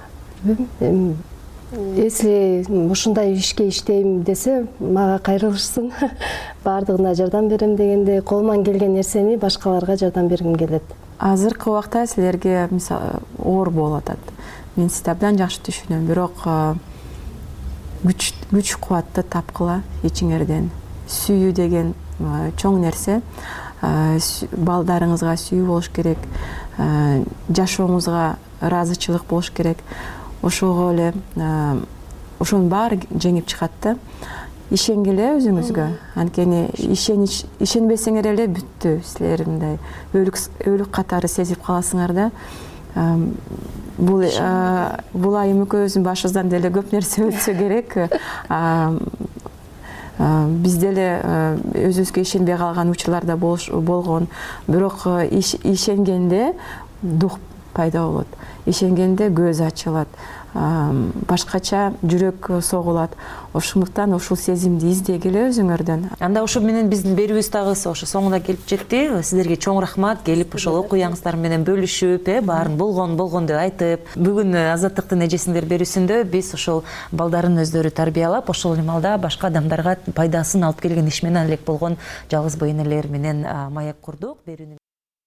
если ушундай ишке иштейм десе мага кайрылышсын, баардыгына жардам берем дегенде колуман келген нерсени башкаларга жардам бергим келет. Азыркы убакта силерге мисалы оор болуп атат. Мен сизди абдан жакшы түшүнөм, бирок күч кубатты тапкыла ичиңерден. Сүйүү деген чоң нерсе. Балдарыңызга сүйүү болуш керек, жашооңузга ыраазычылык болуш керек. Ошого эле ошонун баары жеңип чыгат да. Ишенгиле өзүңүзгө. Анткени ишенбесеңер эле бүттү. Силер мындай өлүк катары сезип каласыңар да. Бул айым экөөбүздүн башыбыздан деле көп нерсе өтсө керек. Биз деле өзүбүзгө ишенбей калган учурлар да болгон. Бирок ишенгенде дух пайда болот. Ишенгенде көз ачылат. Башкача жүрөк согулат. Ошондуктан ушул сезимди издегиле өзүңөрдөн. Анда ошо менен биздин берүүбүз дагы ошо соңуна келип жетти. Сиздерге чоң рахмат, келип ошол окуяңыздар менен бөлүшүп, баарын болгон деп айтып. Бүгүн Азаттыктын эжесиндер берүүсүндө биз ошол балдарын өздөрү тарбиялап, ошол эле маалда башка адамдарга пайдасын алып келген иш менен алек болгон жалгыз боо энелер менен маек курдук.